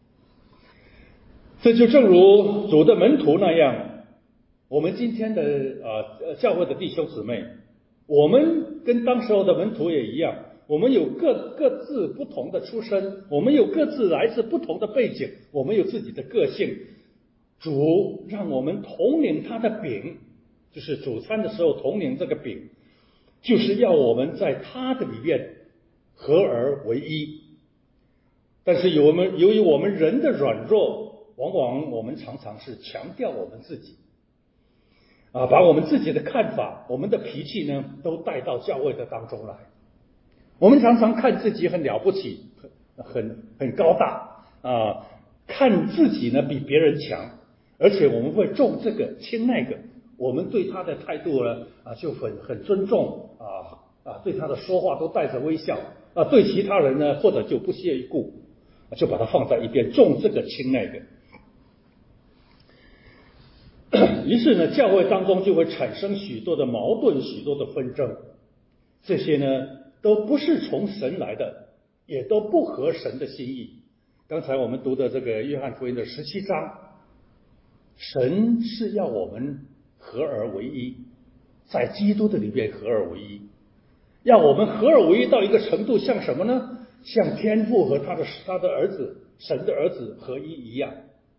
Speaker 2: 这就正如主的门徒那样，我们今天的啊教会的弟兄姊妹，我们跟当时候的门徒也一样，我们有各各自不同的出身，我们有各自来自不同的背景，我们有自己的个性。主让我们统领他的饼，就是主餐的时候统领这个饼，就是要我们在他的里面合而为一。但是有我们由于我们人的软弱，往往我们常常是强调我们自己啊，把我们自己的看法、我们的脾气呢，都带到教会的当中来。我们常常看自己很了不起，很很很高大啊，看自己呢比别人强，而且我们会重这个轻那个。我们对他的态度呢啊就很很尊重啊啊，对他的说话都带着微笑啊，对其他人呢或者就不屑一顾，就把它放在一边，重这个轻那个。于是呢，教会当中就会产生许多的矛盾，许多的纷争，这些呢都不是从神来的，也都不合神的心意。刚才我们读的这个约翰福音的十七章，神是要我们合而为一，在基督的里面合而为一，要我们合而为一到一个程度，像什么呢？像天父和他的他的儿子，神的儿子合一一样。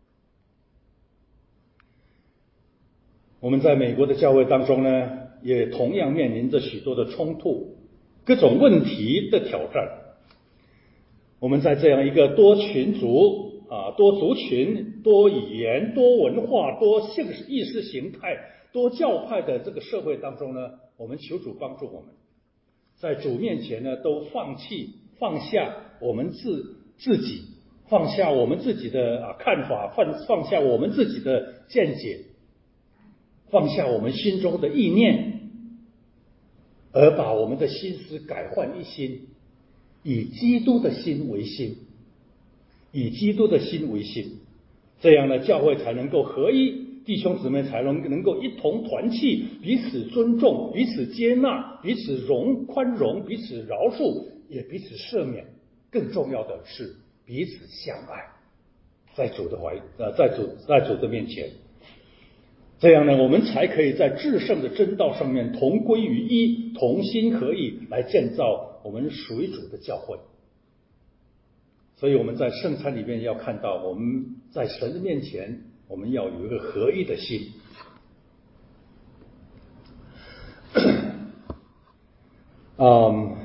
Speaker 2: 我们在美国的教会当中呢，也同样面临着许多的冲突，各种问题的挑战。我们在这样一个多群族啊、多族群、多语言、多文化、多性意识形态、多教派的这个社会当中呢，我们求主帮助我们， 在主面前呢，都放弃放下我们自自己，放下我们自己的啊看法，放放下我们自己的见解，放下我们心中的意念，而把我们的心思改换一新，以基督的心为心，以基督的心为心，这样呢，教会才能够合一。弟兄姊妹才能能够一同团契，彼此尊重，彼此接纳，彼此容宽容，彼此饶恕，也彼此赦免。更重要的是彼此相爱，在主的怀呃，在主在主的面前，这样呢，我们才可以在至圣的真道上面同归于一，同心合意来建造我们属于主的教会。所以我们在圣餐里面要看到，我们在神的面前，我们要有一个合一的心。嗯，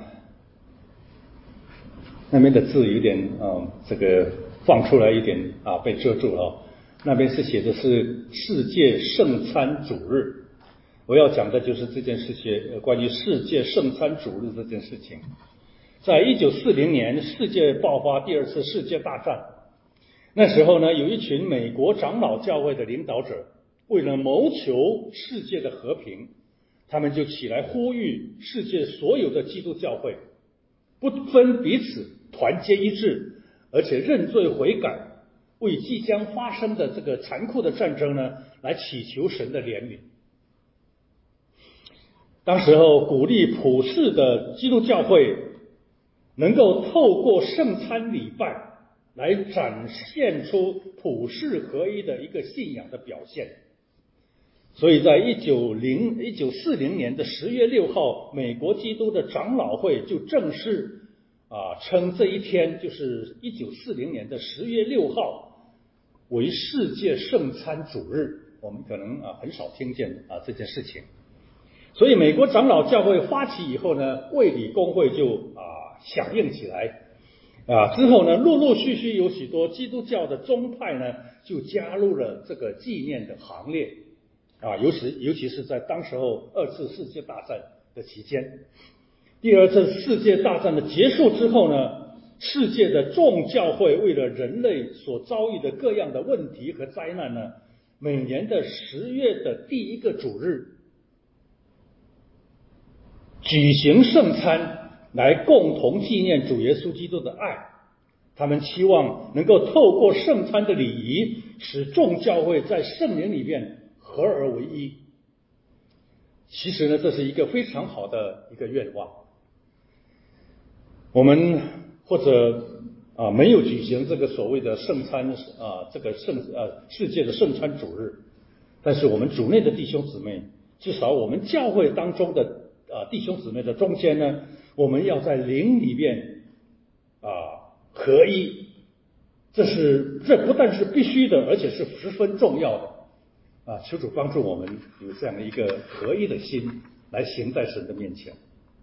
Speaker 2: 那边的字有点嗯，这个放出来一点啊，被遮住了。那边是写的是世界圣餐主日，我要讲的就是这件事情，关于世界圣餐主日这件事情。在一九四零年，世界爆发第二次世界大战。那时候呢，有一群美国长老教会的领导者，为了谋求世界的和平，他们就起来呼吁世界所有的基督教会不分彼此，团结一致，而且认罪悔改，为即将发生的这个残酷的战争呢，来祈求神的怜悯。当时候鼓励普世的基督教会能够透过圣餐礼拜来展现出普世合一的一个信仰的表现。所以在一九四零年的十月六号，美国基督的长老会就正式啊称这一天，就是一九四零年的十月六号为世界圣餐主日。我们可能啊很少听见啊这件事情。所以美国长老教会发起以后呢，卫理公会就啊响应起来啊，之后呢，陆陆续续有许多基督教的宗派呢，就加入了这个纪念的行列啊，尤其尤其是在当时候二次世界大战的期间。第二次世界大战的结束之后呢，世界的众教会为了人类所遭遇的各样的问题和灾难呢，每年的十月的第一个主日举行圣餐，来共同纪念主耶稣基督的爱。他们期望能够透过圣餐的礼仪，使众教会在圣灵里面合而为一。其实呢，这是一个非常好的一个愿望。我们或者啊没有举行这个所谓的圣餐啊，这个圣呃世界的圣餐主日，但是我们主内的弟兄姊妹，至少我们教会当中的啊，弟兄姊妹的中间呢，我们要在灵里面啊合一，这是这不但是必须的，而且是十分重要的啊！求主帮助我们有这样的一个合一的心，来行在神的面前。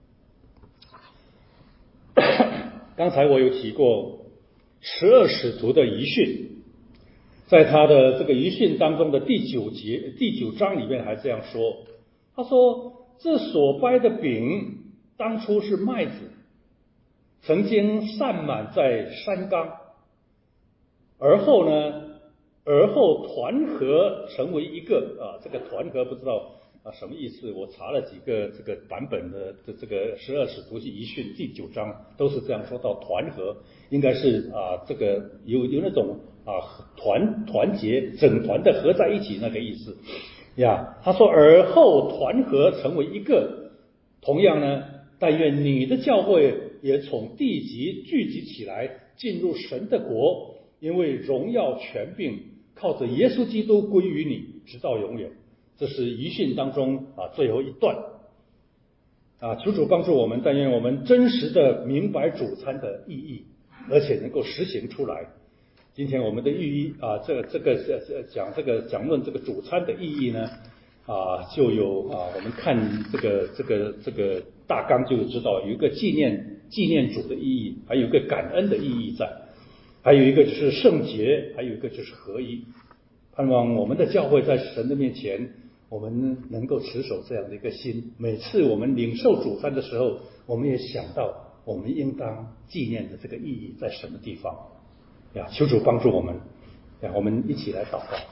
Speaker 2: 刚才我有提过十二使徒的遗训，在他的这个遗训当中的第九节第九章里面还这样说，他说，这所掰的饼当初是麦子，曾经散满在山冈，而后呢，而后团合成为一个啊，这个团合不知道啊什么意思？我查了几个这个版本的的这个十二使徒遗训第九章都是这样说到团合，应该是啊这个有有那种啊团团结整团的合在一起那个意思。呀，他说而后团合成为一个，同样呢，但愿你的教会也从地极聚集起来，进入神的国，因为荣耀权柄靠着耶稣基督归于你，直到永远。这是遗训当中啊最后一段啊，求主帮助我们，但愿我们真实的明白主餐的意义，而且能够实行出来。今天我们的寓意啊，这个这个讲这个讲论这个主餐的意义呢，啊，就有啊，我们看这个这个这个大纲就知道，有一个纪念纪念主的意义，还有一个感恩的意义在，还有一个就是圣洁，还有一个就是合一。盼望我们的教会在神的面前， 我们能够持守这样的一个心，每次我们领受主餐的时候，我们也想到我们应当纪念的这个意义在什么地方呀？求主帮助我们呀！我们一起来祷告。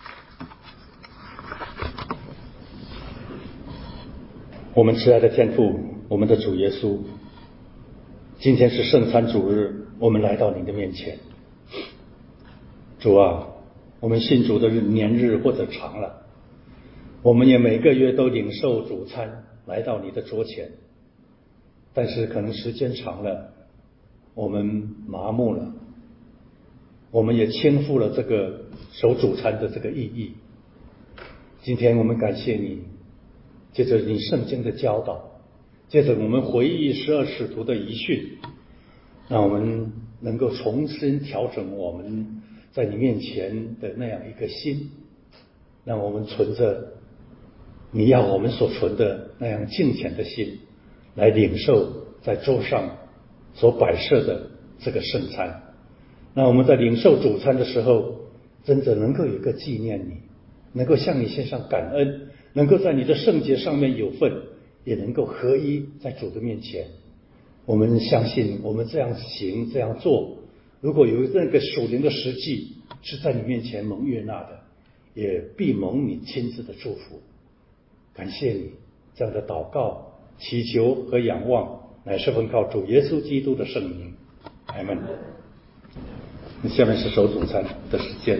Speaker 2: 我们慈爱的天父，我们的主耶稣，今天是圣餐主日，我们来到您的面前。主啊，我们信主的年日或者长了，我们也每个月都领受主餐来到你的桌前，但是可能时间长了，我们麻木了，我们也轻忽了这个守主餐的这个意义。今天我们感谢你，借着你圣经的教导，借着我们回忆十二使徒的遗训，让我们能够重新调整我们在你面前的那样一个心，让我们存着你要我们所存的那样敬虔的心，来领受在桌上所摆设的这个圣餐。那我们在领受主餐的时候，真的能够有一个纪念你，能够向你献上感恩，能够在你的圣洁上面有份，也能够合一在主的面前。我们相信我们这样行这样做，如果有那个属灵的实际是在你面前蒙悦纳的，也必蒙你亲自的祝福。感谢你这样的祷告祈求和仰望，乃是奉靠主耶稣基督的圣名，阿们。下面是守主餐的时间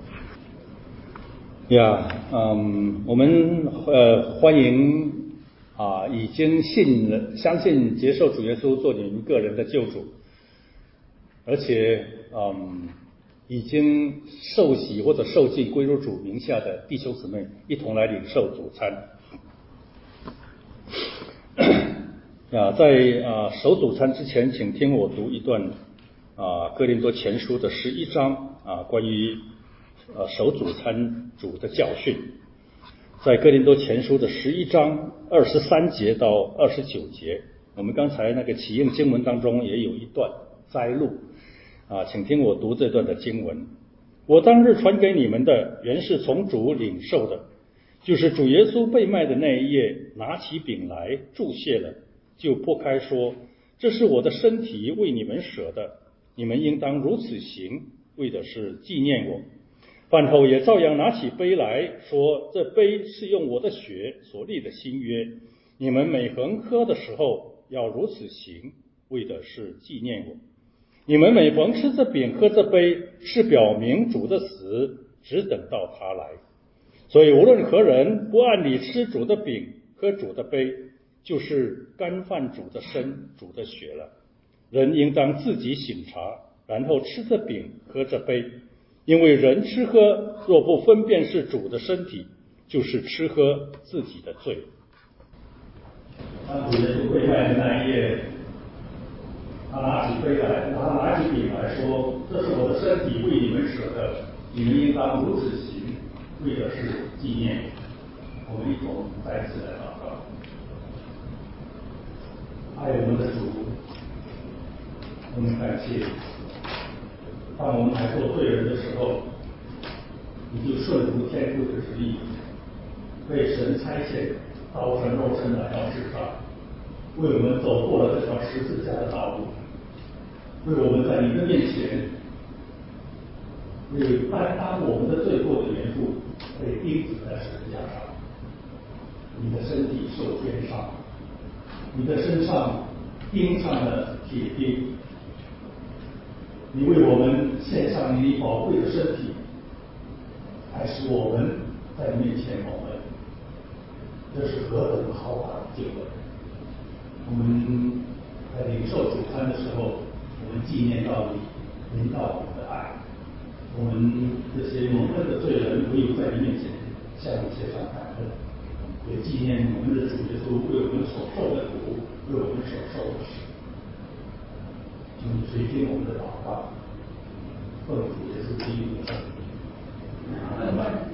Speaker 2: 呀，嗯，我们呃欢迎啊已经信了、相信、接受主耶稣做你们个人的救主，而且嗯已经受洗或者受浸归入主名下的弟兄姊妹，一同来领受主餐。啊，在啊守主餐之前，请听我读一段啊哥林多前书的十一章啊关于呃守主餐主的教训。在哥林多前书的十一章二十三节到二十九节，我们刚才那个起应经文当中也有一段摘录啊，请听我读这段的经文。我当日传给你们的，原是从主领受的，就是主耶稣被卖的那一夜，拿起饼来祝谢了，就擘开说：这是我的身体，为你们舍的，你们应当如此行，为的是纪念我。饭后也照样拿起杯来说：这杯是用我的血所立的新约，你们每逢喝的时候要如此行，为的是纪念我。你们每逢吃这饼喝这杯，是表明主的死，只等到他来。所以无论何人不按理吃主的饼喝主的杯，就是干犯主的身主的血了。人应当自己省察，然后吃这饼喝这杯。因为人吃喝若不分辨是主的身体，就是吃喝自己的罪。当主耶稣被卖的那一夜，他拿起杯来，他拿起饼来说：这是我的身体，为你们舍的，你们应当如此行，为的是纪念我。我们一同再次来祷告。爱我们的主，我们感谢，当我们还做罪人的时候，你就顺服天父的旨意，被神差遣道成肉身来到世上，为我们走过了这条十字架的道路，为我们在你的面前，为担当我们的罪过的缘故，被钉死在十字架上。你的身体受鞭伤，你的身上钉上了铁钉，你为我们献上你宝贵的身体，还使我们在你面前蒙恩，这是何等浩大的救恩！我们在领受主餐的时候，我们纪念到你临到我们的爱，我们这些蒙恩的罪人，唯有在你面前向你献上感恩，也纪念我们的主耶稣为我们所受的苦，为我们所受的死。请你垂听我们的祷告，奉主耶稣基督的圣名。阿门。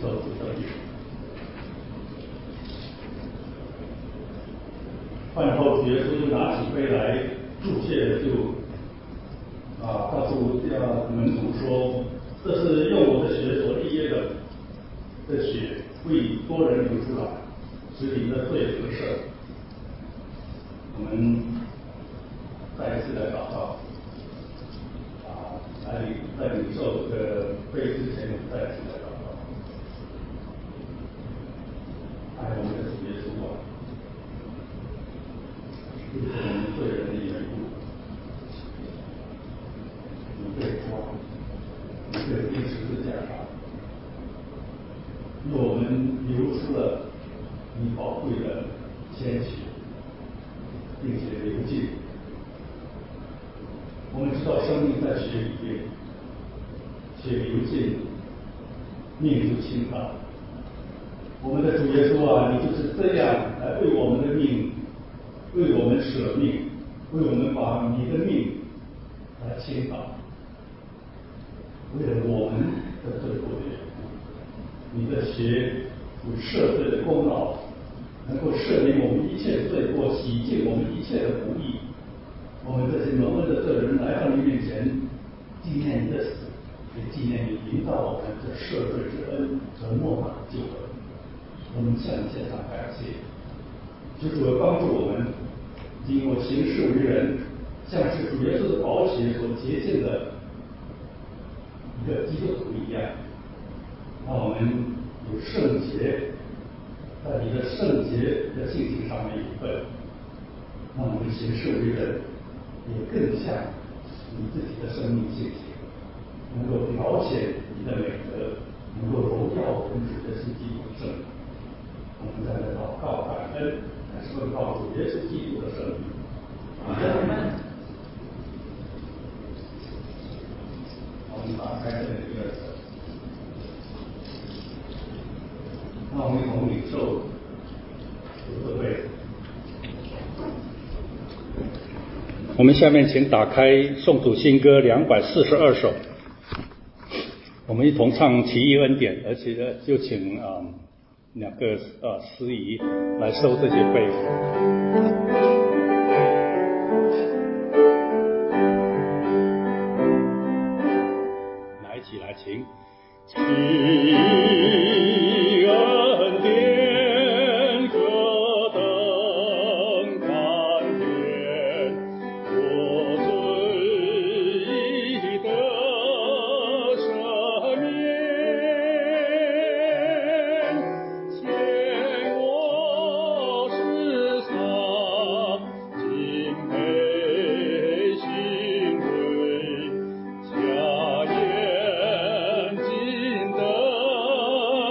Speaker 2: 受主的名。饭后，主耶稣就拿起杯来祝谢，就啊告诉啊门徒说：“这是用我的血所立约的的血，为多人流出来，使你的罪得赦。”我们再一次来祷告，啊，来领在领受这个杯之前，我们再一次来祷告。爱我们的主耶稣啊，因为我们罪人的缘故，你被抓，你被钉十字架上，因为我们流出了你宝贵的鲜血，并且流尽。我们知道生命在血里面，血流尽，命就倾倒。我们的主耶稣啊，你就是这样来为我们的命，为我们舍命，为我们把你的命来倾倒，为了我们的罪过的缘故，你的血有赦罪的功劳，能够赦免我们一切罪过，洗净我们一切的不义。我们这些蒙恩的罪人来到你面前，纪念你的死，也纪念你领导我们这赦罪之恩和莫大的救恩。我们向你献上感谢，求主帮助我们，经过行事为人，像是主耶稣的宝血所洁净的一个基督徒一样，让我们有圣洁，在你的圣洁的性情上面有份，让我们行事为人也更像你自己的生命性情，能够表现你的美德，能够荣耀我们主的是基督的圣名。我们在这祷告感恩，来顺靠主耶稣基督的圣名。阿门。我们打开这个第二册，那我们从领受主的杯。我们下面请打开颂主新歌两百四十二首，我们一同唱奇异恩典，而且呢，就请啊、嗯、两个呃司仪来收这些杯。来，一起来，请。奇恩典何等甘甜，我罪已得赦免，牵我失丧，今配新归，家眼睛的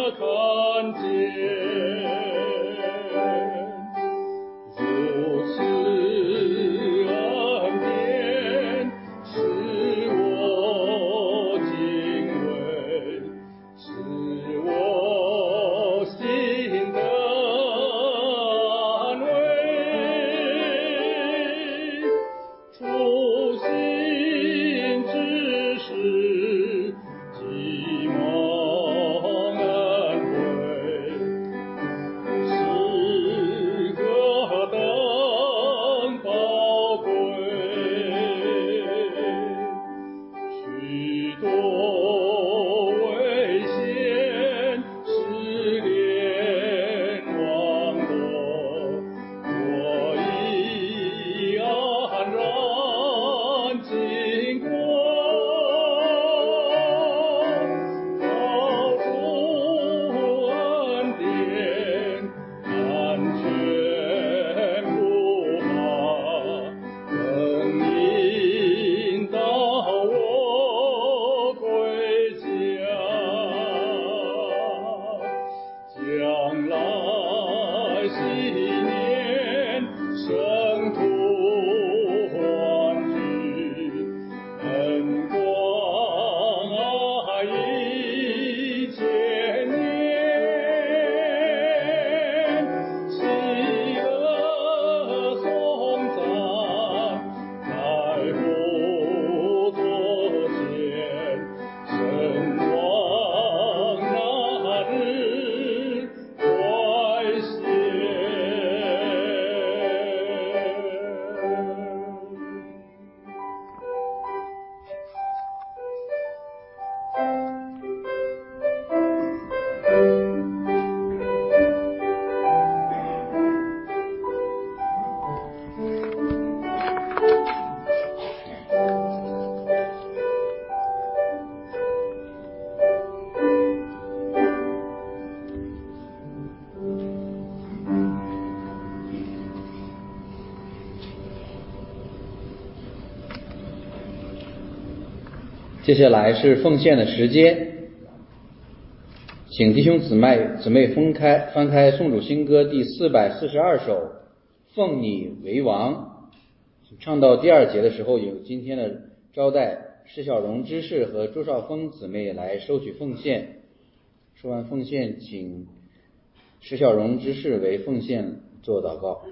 Speaker 1: 接下来是奉献的时间，请弟兄姊妹姊妹分开翻开颂主新歌第四百四十二首《奉你为王》。唱到第二节的时候，有今天的招待施小荣知士和周少峰姊妹来收取奉献。说完奉献，请施小荣知士为奉献做祷告。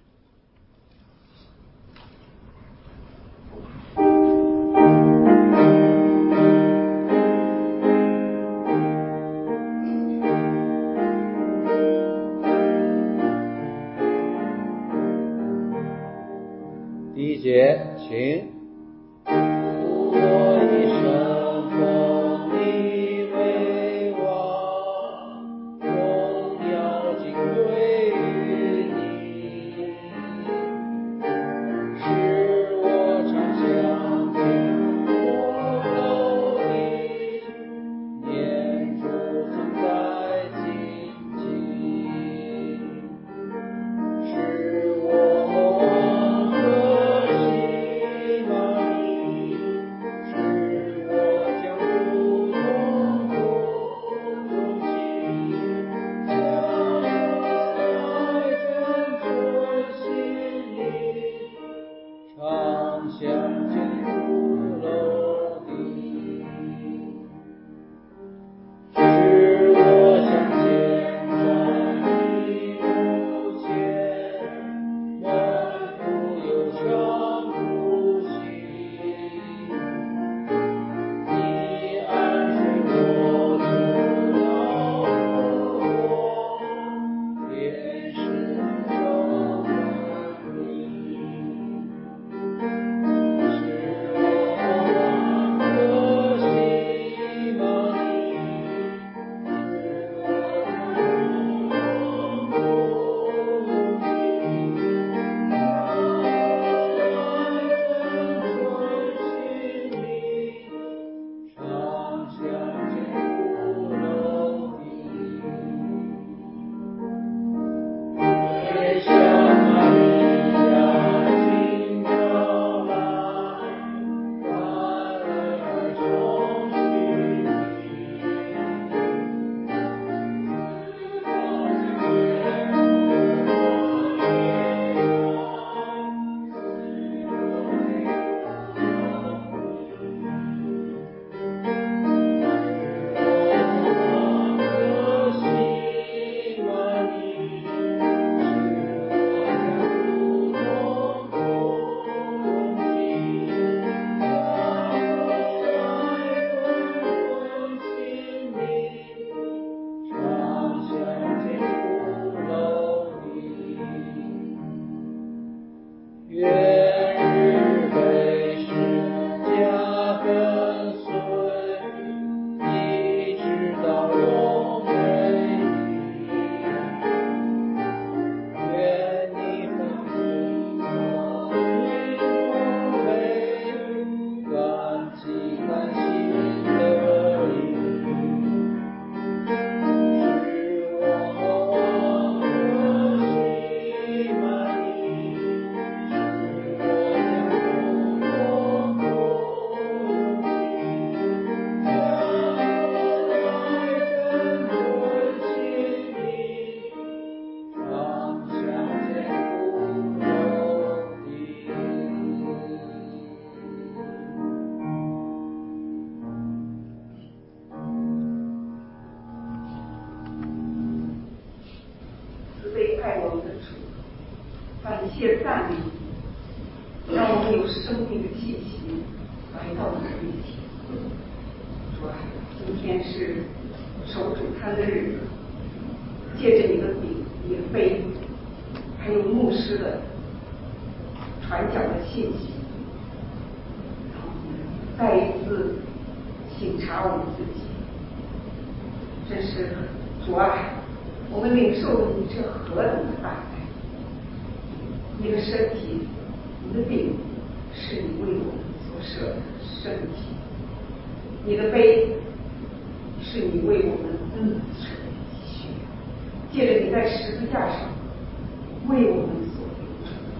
Speaker 1: 第一节，请。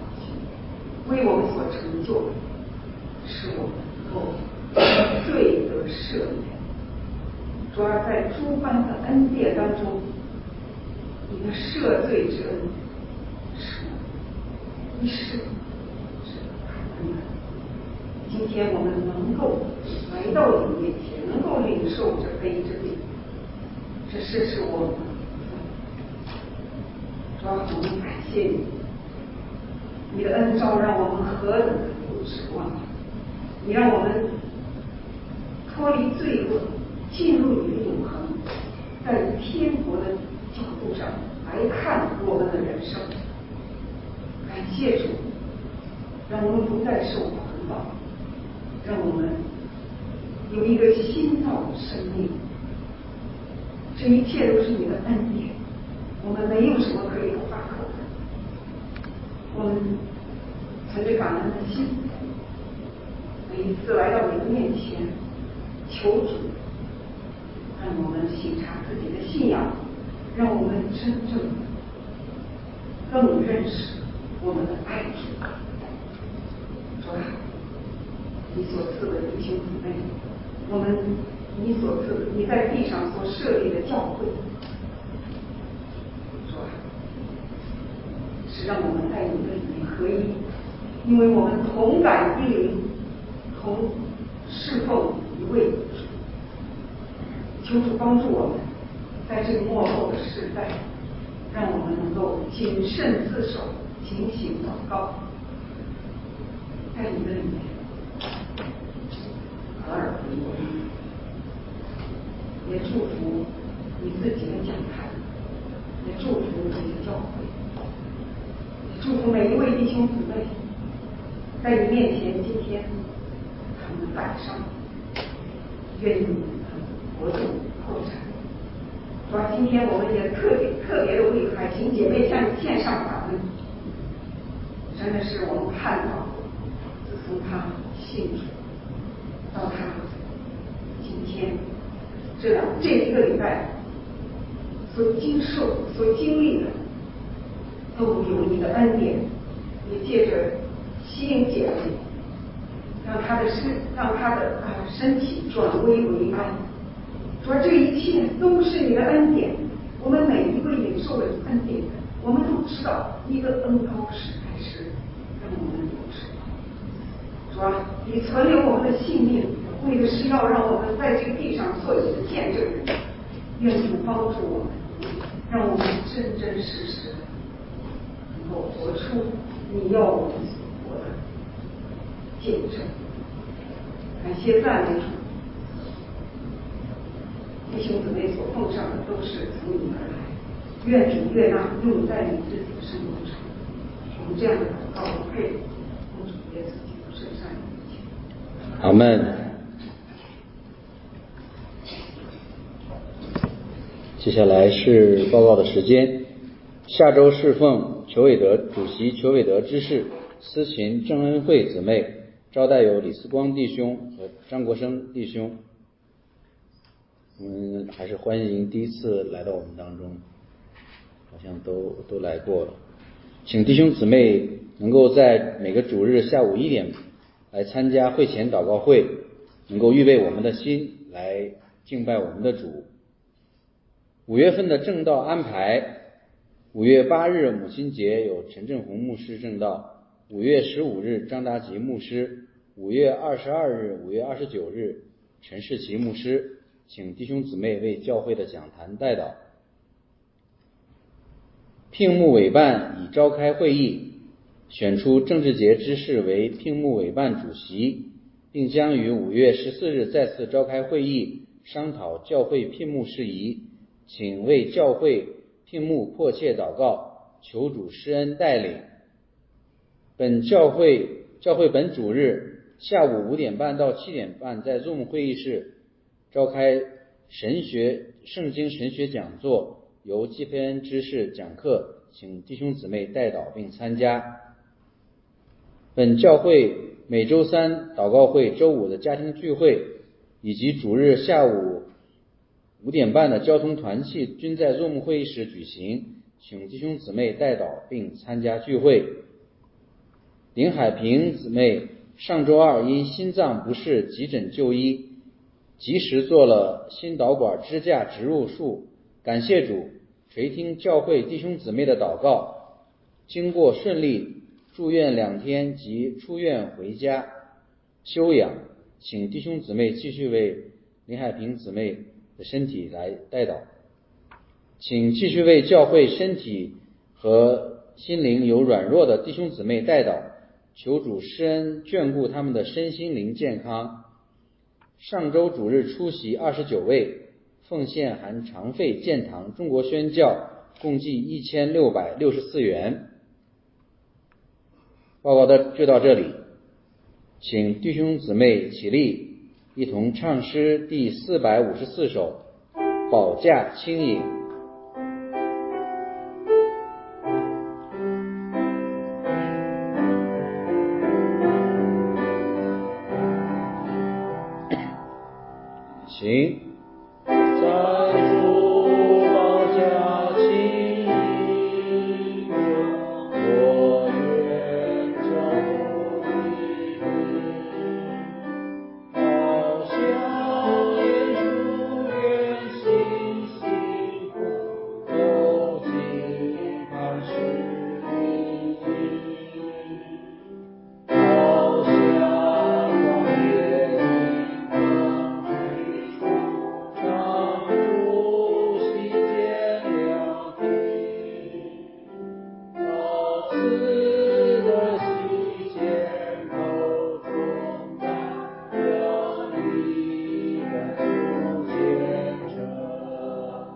Speaker 3: 为我们所成就，使我们能够罪得赦免。主要在诸般的恩典当中，你的赦罪之恩是一世是他们的。今天我们能够来到你面前，能够领受这杯这饼，这事是我们的。主要我们感谢你，你的恩召让我们何等的有指望，你让我们脱离罪恶，进入你的永恒，在天国的角度上来看我们的人生。感谢主，让我们不再受捆绑，让我们有一个新造的生命。这一切都是你的恩典，我们没有什么可以夸口的。我们存着感恩的心，每一次来到你的面前，求主让我们省察自己的信仰，让我们真正更认识我们的爱主。主啊，你所赐的弟兄姊妹，我们你所赐的你在地上所设立的教会，主啊，是让我们在你的里面合一，因为我们同感一灵，同侍奉一位主。求主帮助我们，在这个末后的时代，让我们能够谨慎自守，警醒祷告，在你的里面合而为一。也祝福你自己的讲坛，也祝福你的教会，也祝福每一位弟兄姊妹，在你面前今天他们的摆上，愿你的国度扩展。主要今天我们也特别特别的为海琴姐妹向你献上感恩，真的是我们看到，自从她信主到她今天这两这一个礼拜所经受所经历的，都有你的恩典，也借着西英姐妹，让她的身让她的啊身体转危为安。主要这一切都是你的恩典，我们每一位领受的恩典，我们都知道你的恩高实在是让我们有指望。主啊，你存留我们的性命，为的是要让我们在这个地上做你的见证人。愿主帮助我们，让我们真真实实能够活出你要我们所活的见证。感谢赞美主，弟兄姊妹所奉上的都是从你而来，愿主悦纳用在你自己的生活上。我们这样的祷告，我配奉主耶稣基督圣善的名求。
Speaker 1: 阿门。接下来是报告的时间。下周侍奉裘伟德主席裘伟德知事、司琴郑恩惠姊妹，招待有李思光弟兄和张国生弟兄。我们还是欢迎第一次来到我们当中，好像都都来过了。请弟兄姊妹能够在每个主日下午一点来参加会前祷告会，能够预备我们的心来敬拜我们的主。五月份的正道安排，五月八日母亲节有陈振宏牧师正道，五月十五日张达吉牧师，五月二十二日、五月二十九日陈世奇牧师，请弟兄姊妹为教会的讲坛代祷。聘牧委办已召开会议，选出郑志杰知事为聘牧委办主席，并将于五月十四日再次召开会议，商讨教会聘牧事宜，请为教会聘牧迫切祷告，求主施恩带领。本教会教会本主日下午五点半到七点半在 Zoom 会议室召开神学圣经神学讲座，由季培恩知识讲课，请弟兄姊妹代祷并参加。本教会每周三祷告会、周五的家庭聚会以及主日下午五点半的交通团契均在 Zoom 会议室举行，请弟兄姊妹代祷并参加聚会。林海平姊妹上周二因心脏不适急诊就医， 及时做了新导管支架植入术，感谢主垂听教会弟兄姊妹的祷告，经过顺利住院两天及出院回家休养，请弟兄姊妹继续为林海平姊妹的身体来代祷，请继续为教会身体和心灵有软弱的弟兄姊妹代祷，求主施恩眷顾他们的身心灵健康。上周主日出席二十九位，奉献含常费建堂中国宣教共计一千六百六十四元。报告的就到这里，请弟兄姊妹起立，一同唱诗第四百五十四首《保驾轻盈》。行，在主保驾轻盈，我愿照顾你，好像耶稣愿信心走进磐石里，好像旷野里风吹出，长途西见良地，好似的西见口中担，两里赶路见证，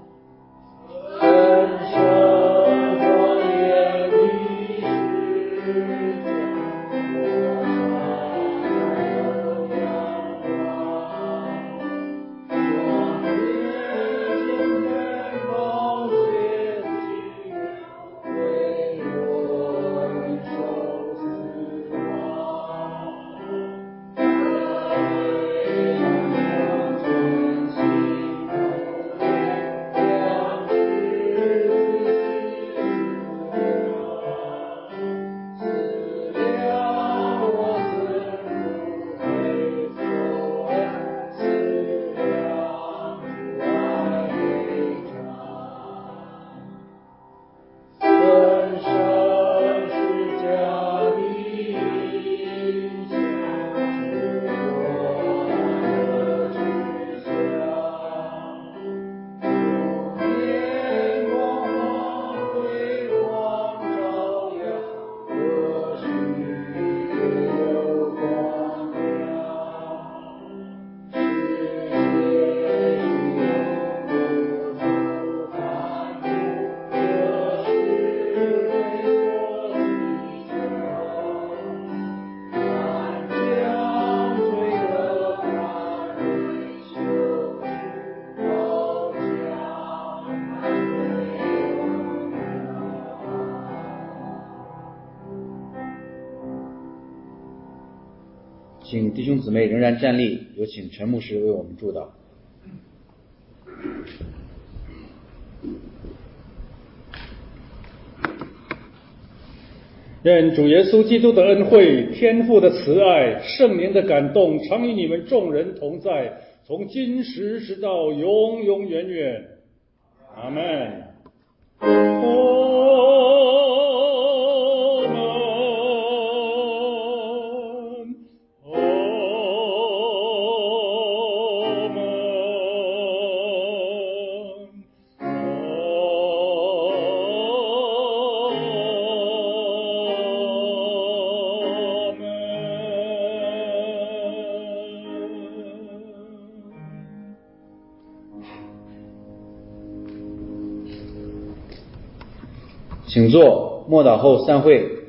Speaker 1: 人生庄严的世界，我常有阳光，双眼睛眼光血气，为我忍受死亡，为让真心头点亮十字思量，思量我曾不配所爱，思量主爱非常，深深是家的影响，是我的志向，如年光芒辉煌照耀，何须有光亮，世界需有不凡物，这是为所祈求，看将罪恶犯人羞耻，好将安慰荣耀。请弟兄姊妹仍然站立，有请陈牧师为我们祝祷。
Speaker 2: 愿主耶稣基督的恩惠、天父的慈爱、圣灵的感动，常与你们众人同在，从今时直到永永远远。阿们。阿门。
Speaker 1: 请坐，默祷后散会。